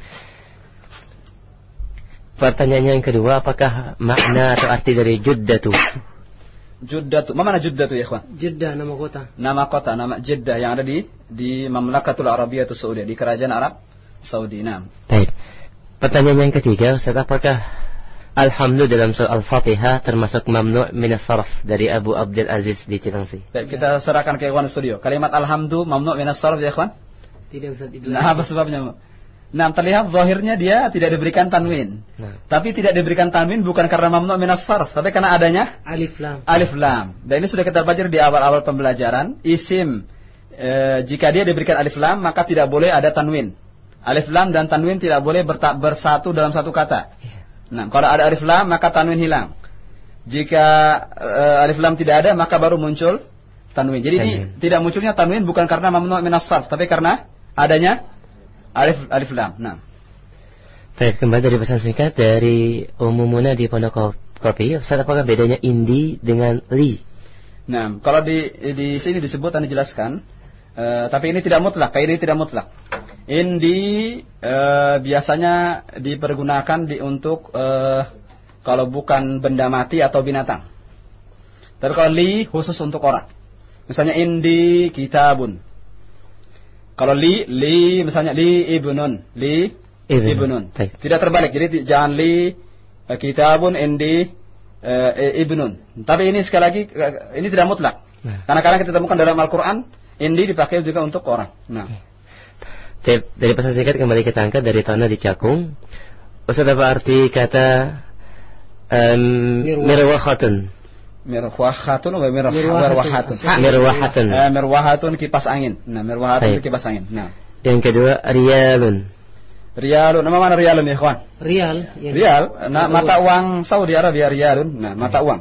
Pertanyaan yang kedua, apakah makna atau arti dari juddatu? Juddatu, mana Juddatu ya, ikhwan? Jeddah nama kota. Nama kota, nama Jeddah yang ada di di Mamlakatul Arabiyatus Saudi, di kerajaan Arab Saudi. Nah. Baik. Pertanyaan yang ketiga, Ustaz, apakah alhamdu dalam surah Al-Fatihah termasuk mamnu' minas sarf dari Abu Abdul Aziz di Cilengsi? Baik, kita serahkan ke ikhwan studio. Kalimat alhamdu mamnu' minas sarf ya, ikhwan? Tidak usah dijelaskan. Nah, apa sebabnya? Nah, terlihat zahirnya dia tidak diberikan tanwin. Nah. Tapi tidak diberikan tanwin bukan karena mamnu' minas sarf, tapi karena adanya alif lam. Alif lam. Dan ini sudah kita pelajari di awal-awal pembelajaran. Isim e, jika dia diberikan alif lam maka tidak boleh ada tanwin. Alif lam dan tanwin tidak boleh bersatu dalam satu kata. Nah, kalau ada alif lam maka tanwin hilang. Jika e, alif lam tidak ada maka baru muncul tanwin. Jadi ini tidak munculnya tanwin bukan karena mamnu' minas sarf, tapi karena adanya Alif alif lam. Nah. Baik, kembali dari pesan singkat dari Ummu Muna di Pondok Kopi. Ustaz, apakah bedanya indi dengan li? Nah, kalau di di sini disebut dan dijelaskan, uh, tapi ini tidak mutlak. Kayak ini tidak mutlak. Indi uh, biasanya dipergunakan di untuk uh, kalau bukan benda mati atau binatang. Tapi kalau li khusus untuk orang. Misalnya indi kitabun. Kalau li, li misalnya li ibnun, li ibnun. ibnun. Tidak terbalik. Jadi jangan li uh, kitabun indi uh, ibnun. Tapi ini sekali lagi uh, ini tidak mutlak. Nah. Karena kadang kita temukan dalam Al-Qur'an indi dipakai juga untuk orang. Nah. Dari pesan singkat kembali kita angkat dari Tona di Cakung. Ustaz, apa arti kata um, mirwahatun? Mirwahatun atau mirwahatun? Mirwahatun. Eh, mirwahatun kipas angin. Nah, mirwahatun itu kipas angin. Nah. Yang kedua riyalun. Riyalun. Nama mana riyalun ya, kawan? Riyal. Riyal. Nah, mata uang Saudi Arabia riyalun. Nah, mata uang.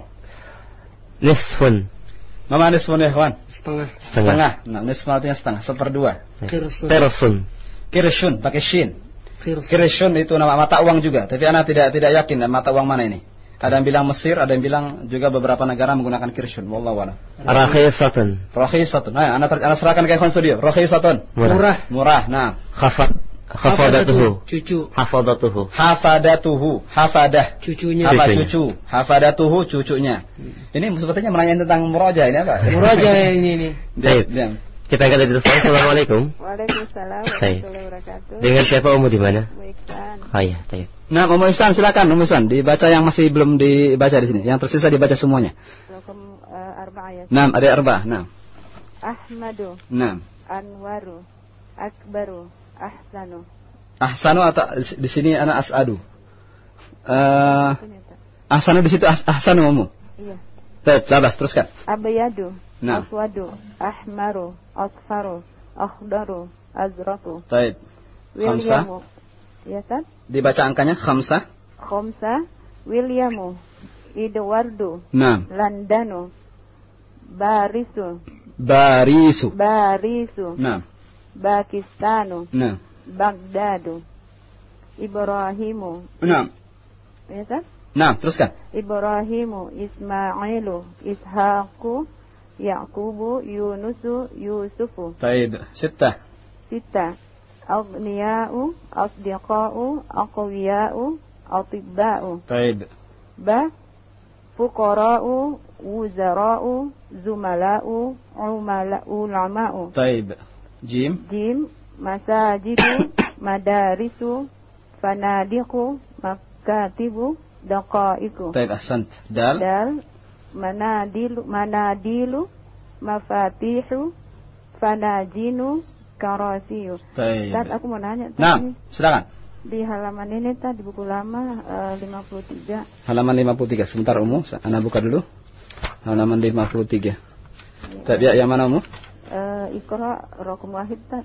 Nisfun. Nama nisfun ya, kawan? Setengah. Setengah. Setengah. Nah, nisfun artinya setengah, seperdua. Kirsun. Kirsun. Kirsun pakai shin. Kirsun itu nama mata uang juga. Tapi ana tidak tidak yakin mata uang mana ini. Ada yang bilang Mesir, ada yang bilang juga beberapa negara menggunakan kirsun. Wallahu a'lam. Rakhisatun. Rakhisatun. Nah, ana ana serahkan ke ikhwan studio. Rakhisatun. Murah. Murah. Nah. Khafad. Hafadatuhu. Cucu. Hafadatuhu. Hafadatuhu. Hafadah. Cucunya. Apa cucu? Hafadatuhu cucunya. Ini sepertinya menanyakan tentang muraja ini apa? Muraja ini ini. Baik. Kita angkat dari telepon. Assalamualaikum. Waalaikumsalam warahmatullahi wabarakatuh. Dengan siapa Ummu di mana? Ihsan. Oh iya, baik. Nah, Ummu Ihsan silakan Ummu Ihsan dibaca yang masih belum dibaca di sini. Yang tersisa dibaca semuanya. Lakum uh, arba'ah ya. Naam, ada arba'ah. Naam. Ahmadu. Naam. Anwaru. Akbaru. Ahsanu. Ahsanu atau di sini ana as'adu. Eh uh, Ahsanu di situ as, ahsanu Ummu. Iya. Baik, labas teruskan. Abyadu. Nah. Aswadu. Ahmaru. Asfaru. Akhdaru. Azratu. Baik. Khamsah. Ya, Ustaz? Dibaca angkanya khamsah. Khamsah, Williamu, Edwardo, Nah. Landano, Barisu, Barisu. Barisu, Nah. Pakistano, Nah. Baghdado, Ibrahimu. Nah. Ya, Ustaz? Nah, teruskan. Ibrahimu, Ismailu, Ishaqu, Yaqubu, Yunusu, Yusufu. Baik, sittah. Sita. Aghniya'u, asdiqa'u, aqwiya'u, atibba'u. Baik. Ba. Fuqara'u, wuzara'u, zumala'u, umala'u, ulama'u. Baik. Jim. Jim. Masajidu, madarisu, fanadiqu, makatibu, daqaiku. Baik, ahsant. Dal. Dal. Manadilu, manadilu, mafatihu, fanajinu, karasiyu. Baik. Tad, aku mau nanya. Nah, tadi, silakan. di halaman ini tadi buku lama uh, lima puluh tiga. Halaman lima puluh tiga. Sebentar Umu, Anda buka dulu. Halaman lima puluh tiga. Tapi ya, yang mana Umu? Uh, Iqra raqam wahid tad.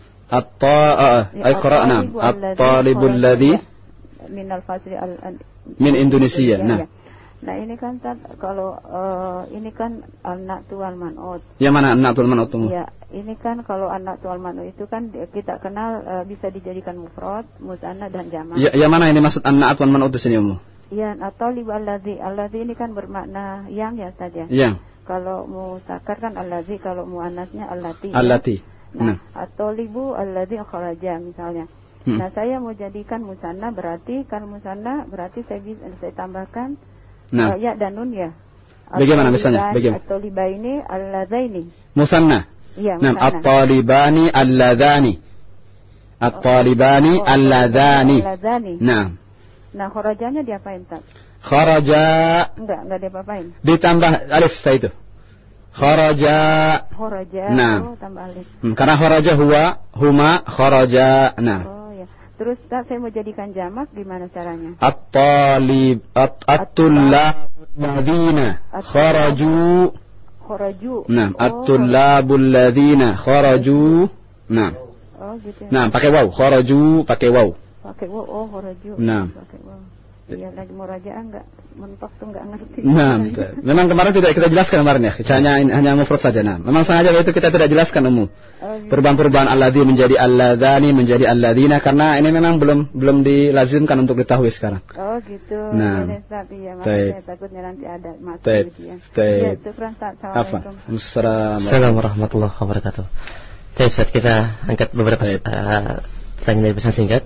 At-ta Iqra enam. At-talibul ladzi min al-fasri al min Indonesia. Nah. Nah, ini kan tad, kalau uh, ini kan anak tual man'ut. Yang mana anak tual man'ut Umu? Ya, ini kan kalau anak tual man'ut itu kan kita kenal uh, bisa dijadikan mufrad, musanna dan jamak. Ya, yang mana ini maksud anak tual man'ut di sini Umu? Ya, atau liba allazi. Allazi ini kan bermakna yang ya saja. Yang. Kalau muzakkar kan allazi, kalau muannasnya allati. Allati. Nah, atau libu allazi kharaja misalnya. Hmm. Nah, saya mau jadikan musanna, berarti kalau musanna berarti saya bisa saya tambahkan nah. uh, ya dan nun ya. Bagaimana misalnya? Bagaimana? Atau libaini alladzaini. Musanna. Iya, nah, at-talibani alladzani. At-talibani oh, alladzani. Alladzani. Nah. Nah, kharajanya diapain, Tad? Kharaja. Enggak, enggak diapa-apain. Ditambah alif setelah itu. Kharaja. Kharaja. Nah. Oh, tambah alif. Hmm, karena kharaja huwa, huma, kharaja. Nah. Oh, ya. Terus Tad, saya mau jadikan jamak gimana caranya? At-talib at-tullabul ladzina kharaju. Kharaju. Nah, oh, at-tullabul ladzina kharaju. Nah. Oh, gitu. Nah, pakai waw, kharaju pakai waw. Pakai waw, oh kharaju. Nah. Pakai waw. Iya, lagi murajaah enggak mentok tuh enggak ngerti. Nah, memang kemarin tidak kita jelaskan kemarin ya. Hanya hanya mufrad saja. Nah, memang sengaja itu kita tidak jelaskan umum. Oh, gitu. Perubahan-perubahan alladzi menjadi alladzani menjadi alladzina karena ini memang belum belum dilazimkan untuk diketahui sekarang. Oh, gitu. Nah. Ya, tapi ya, makanya saya takutnya nanti ada masalah gitu ya. Ya, syukran Ustaz. Assalamualaikum. Assalamualaikum warahmatullahi wabarakatuh. Baik, Ustaz, kita angkat beberapa uh, pertanyaan dari pesan singkat.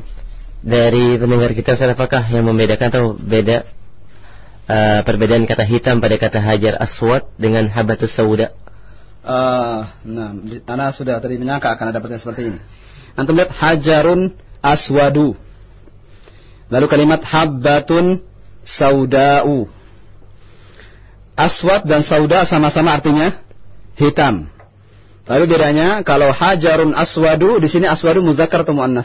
Dari pendengar kita, Ustaz, apakah yang membedakan atau beda uh, perbedaan kata hitam pada kata hajar aswad dengan habatus sauda? Uh, nah, Ana sudah tadi menyangka akan ada pertanyaan seperti ini. Antum lihat hajarun aswadu. Lalu kalimat habbatun sauda'u. Aswad dan sauda sama-sama artinya hitam. Lalu bedanya kalau hajarun aswadu, di sini aswadu muzakkar atau muannats?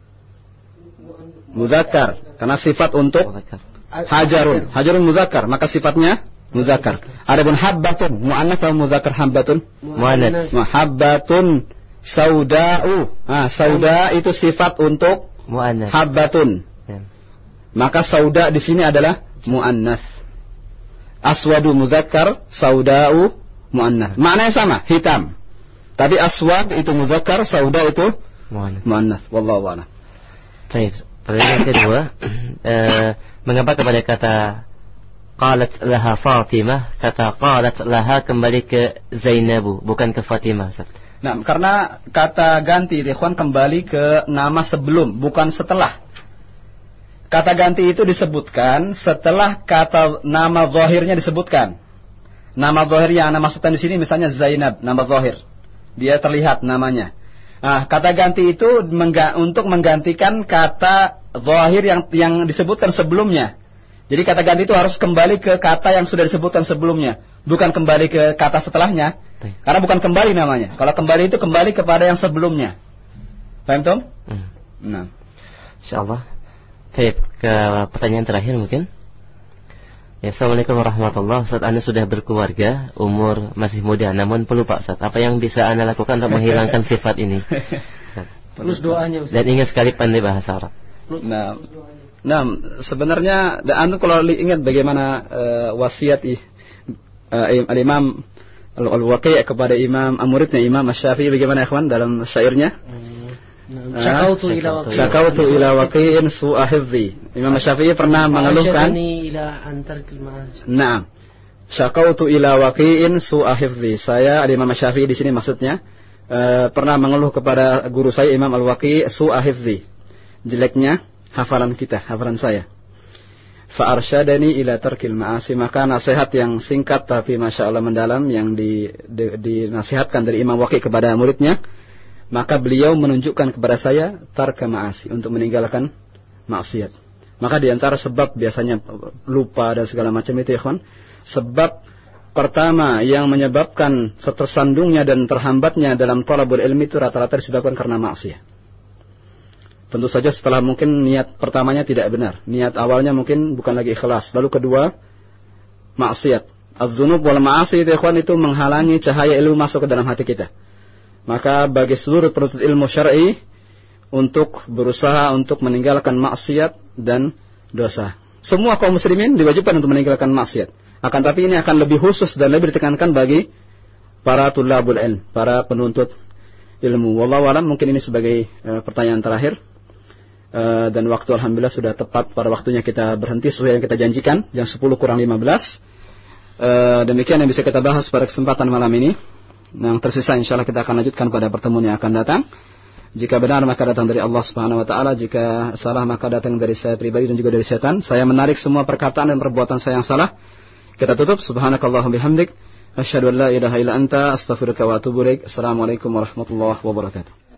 Muzakkar, karena sifat untuk hajarun. Hajarun muzakkar, maka sifatnya muzakkar. Adapun habbatun, muannats atau muzakkar habbatun? Muannats. Habbatun sauda'u. Ah, sauda itu sifat untuk muannats. Habbatun. Ya. Maka sauda di sini adalah muannats. Aswadu muzakkar, sauda'u muannats. Maknanya sama, hitam. Tapi aswad itu muzakkar, sauda itu muannats. Wallahu a'lam. Baik. Pertanyaan kedua, eh, mengapa kepada kata qalat laha Fatimah, kata qalat laha kembali ke Zainabu, bukan ke Fatimah, Ustaz? Nah, karena kata ganti ikhwan kembali ke nama sebelum, bukan setelah. Kata ganti itu disebutkan setelah kata nama zahirnya disebutkan. Nama zahir yang Anda maksudkan di sini misalnya Zainab, nama zahir. Dia terlihat namanya. Nah, kata ganti itu mengga- untuk menggantikan kata zahir yang yang disebutkan sebelumnya. Jadi kata ganti itu harus kembali ke kata yang sudah disebutkan sebelumnya, bukan kembali ke kata setelahnya. Karena bukan kembali namanya. Kalau kembali itu kembali kepada yang sebelumnya. Paham, Tom? Hmm. Nah, insyaallah. Baik, ke pertanyaan terakhir mungkin. Ya, Assalamualaikum warahmatullahi wabarakatuh. Ustaz, Anda sudah berkeluarga, umur masih muda, namun pelupa, Ustaz. Apa yang bisa Anda lakukan untuk menghilangkan sifat ini? Plus doanya Ustaz. Dan ingat sekali pandai bahasa Arab. Nah, nah sebenarnya antum kalau ingat bagaimana uh, wasiat uh, al-Imam Al-Waqi' kepada Imam muridnya Imam Asy-Syafi'i bagaimana ikhwan dalam syairnya? Syakautu ila Waqi'. Syakautu ila Waqi'in su'a hifzi. Imam Asy-Syafi'i pernah mengeluhkan ila antar kilmas. Nah, syakautu ila Waqi'in su'a hifzi. Saya Imam Asy-Syafi'i di sini maksudnya uh, pernah mengeluh kepada guru saya Imam Al-Waqi' su'a hifzi. Jeleknya hafalan kita, hafalan saya. Fa arsyadani ila tarkil ma'asi, maka nasihat yang singkat tapi masya Allah mendalam yang di, di, dinasihatkan dari Imam Waqi' kepada muridnya, maka beliau menunjukkan kepada saya tarka ma'asi, untuk meninggalkan maksiat. Maka diantara sebab biasanya lupa dan segala macam itu ya kawan, sebab pertama yang menyebabkan tersandungnya dan terhambatnya dalam thalabul ilmi itu rata-rata disebabkan karena maksiat. Tentu saja setelah mungkin niat pertamanya tidak benar, niat awalnya mungkin bukan lagi ikhlas, lalu kedua maksiat. Az-dzunub wal ma'asi itu ikhwan itu menghalangi cahaya ilmu masuk ke dalam hati kita. Maka bagi seluruh penuntut ilmu syar'i untuk berusaha untuk meninggalkan maksiat dan dosa. Semua kaum muslimin diwajibkan untuk meninggalkan maksiat. Akan tapi ini akan lebih khusus dan lebih ditekankan bagi para tulabul ilm, para penuntut ilmu. Wallahu a'lam, mungkin ini sebagai uh, pertanyaan terakhir. Uh, dan waktu alhamdulillah sudah tepat pada waktunya kita berhenti sesuai yang kita janjikan, jam sepuluh kurang lima belas. Uh, demikian yang bisa kita bahas pada kesempatan malam ini. Yang tersisa insyaallah kita akan lanjutkan pada pertemuan yang akan datang. Jika benar maka datang dari Allah Subhanahu wa taala, jika salah maka datang dari saya pribadi dan juga dari setan. Saya menarik semua perkataan dan perbuatan saya yang salah. Kita tutup. Subhanakallahumma bihamdik, asyhadu an la ilaha illa anta, astaghfiruka wa atubu ilaik. Assalamualaikum warahmatullahi wabarakatuh.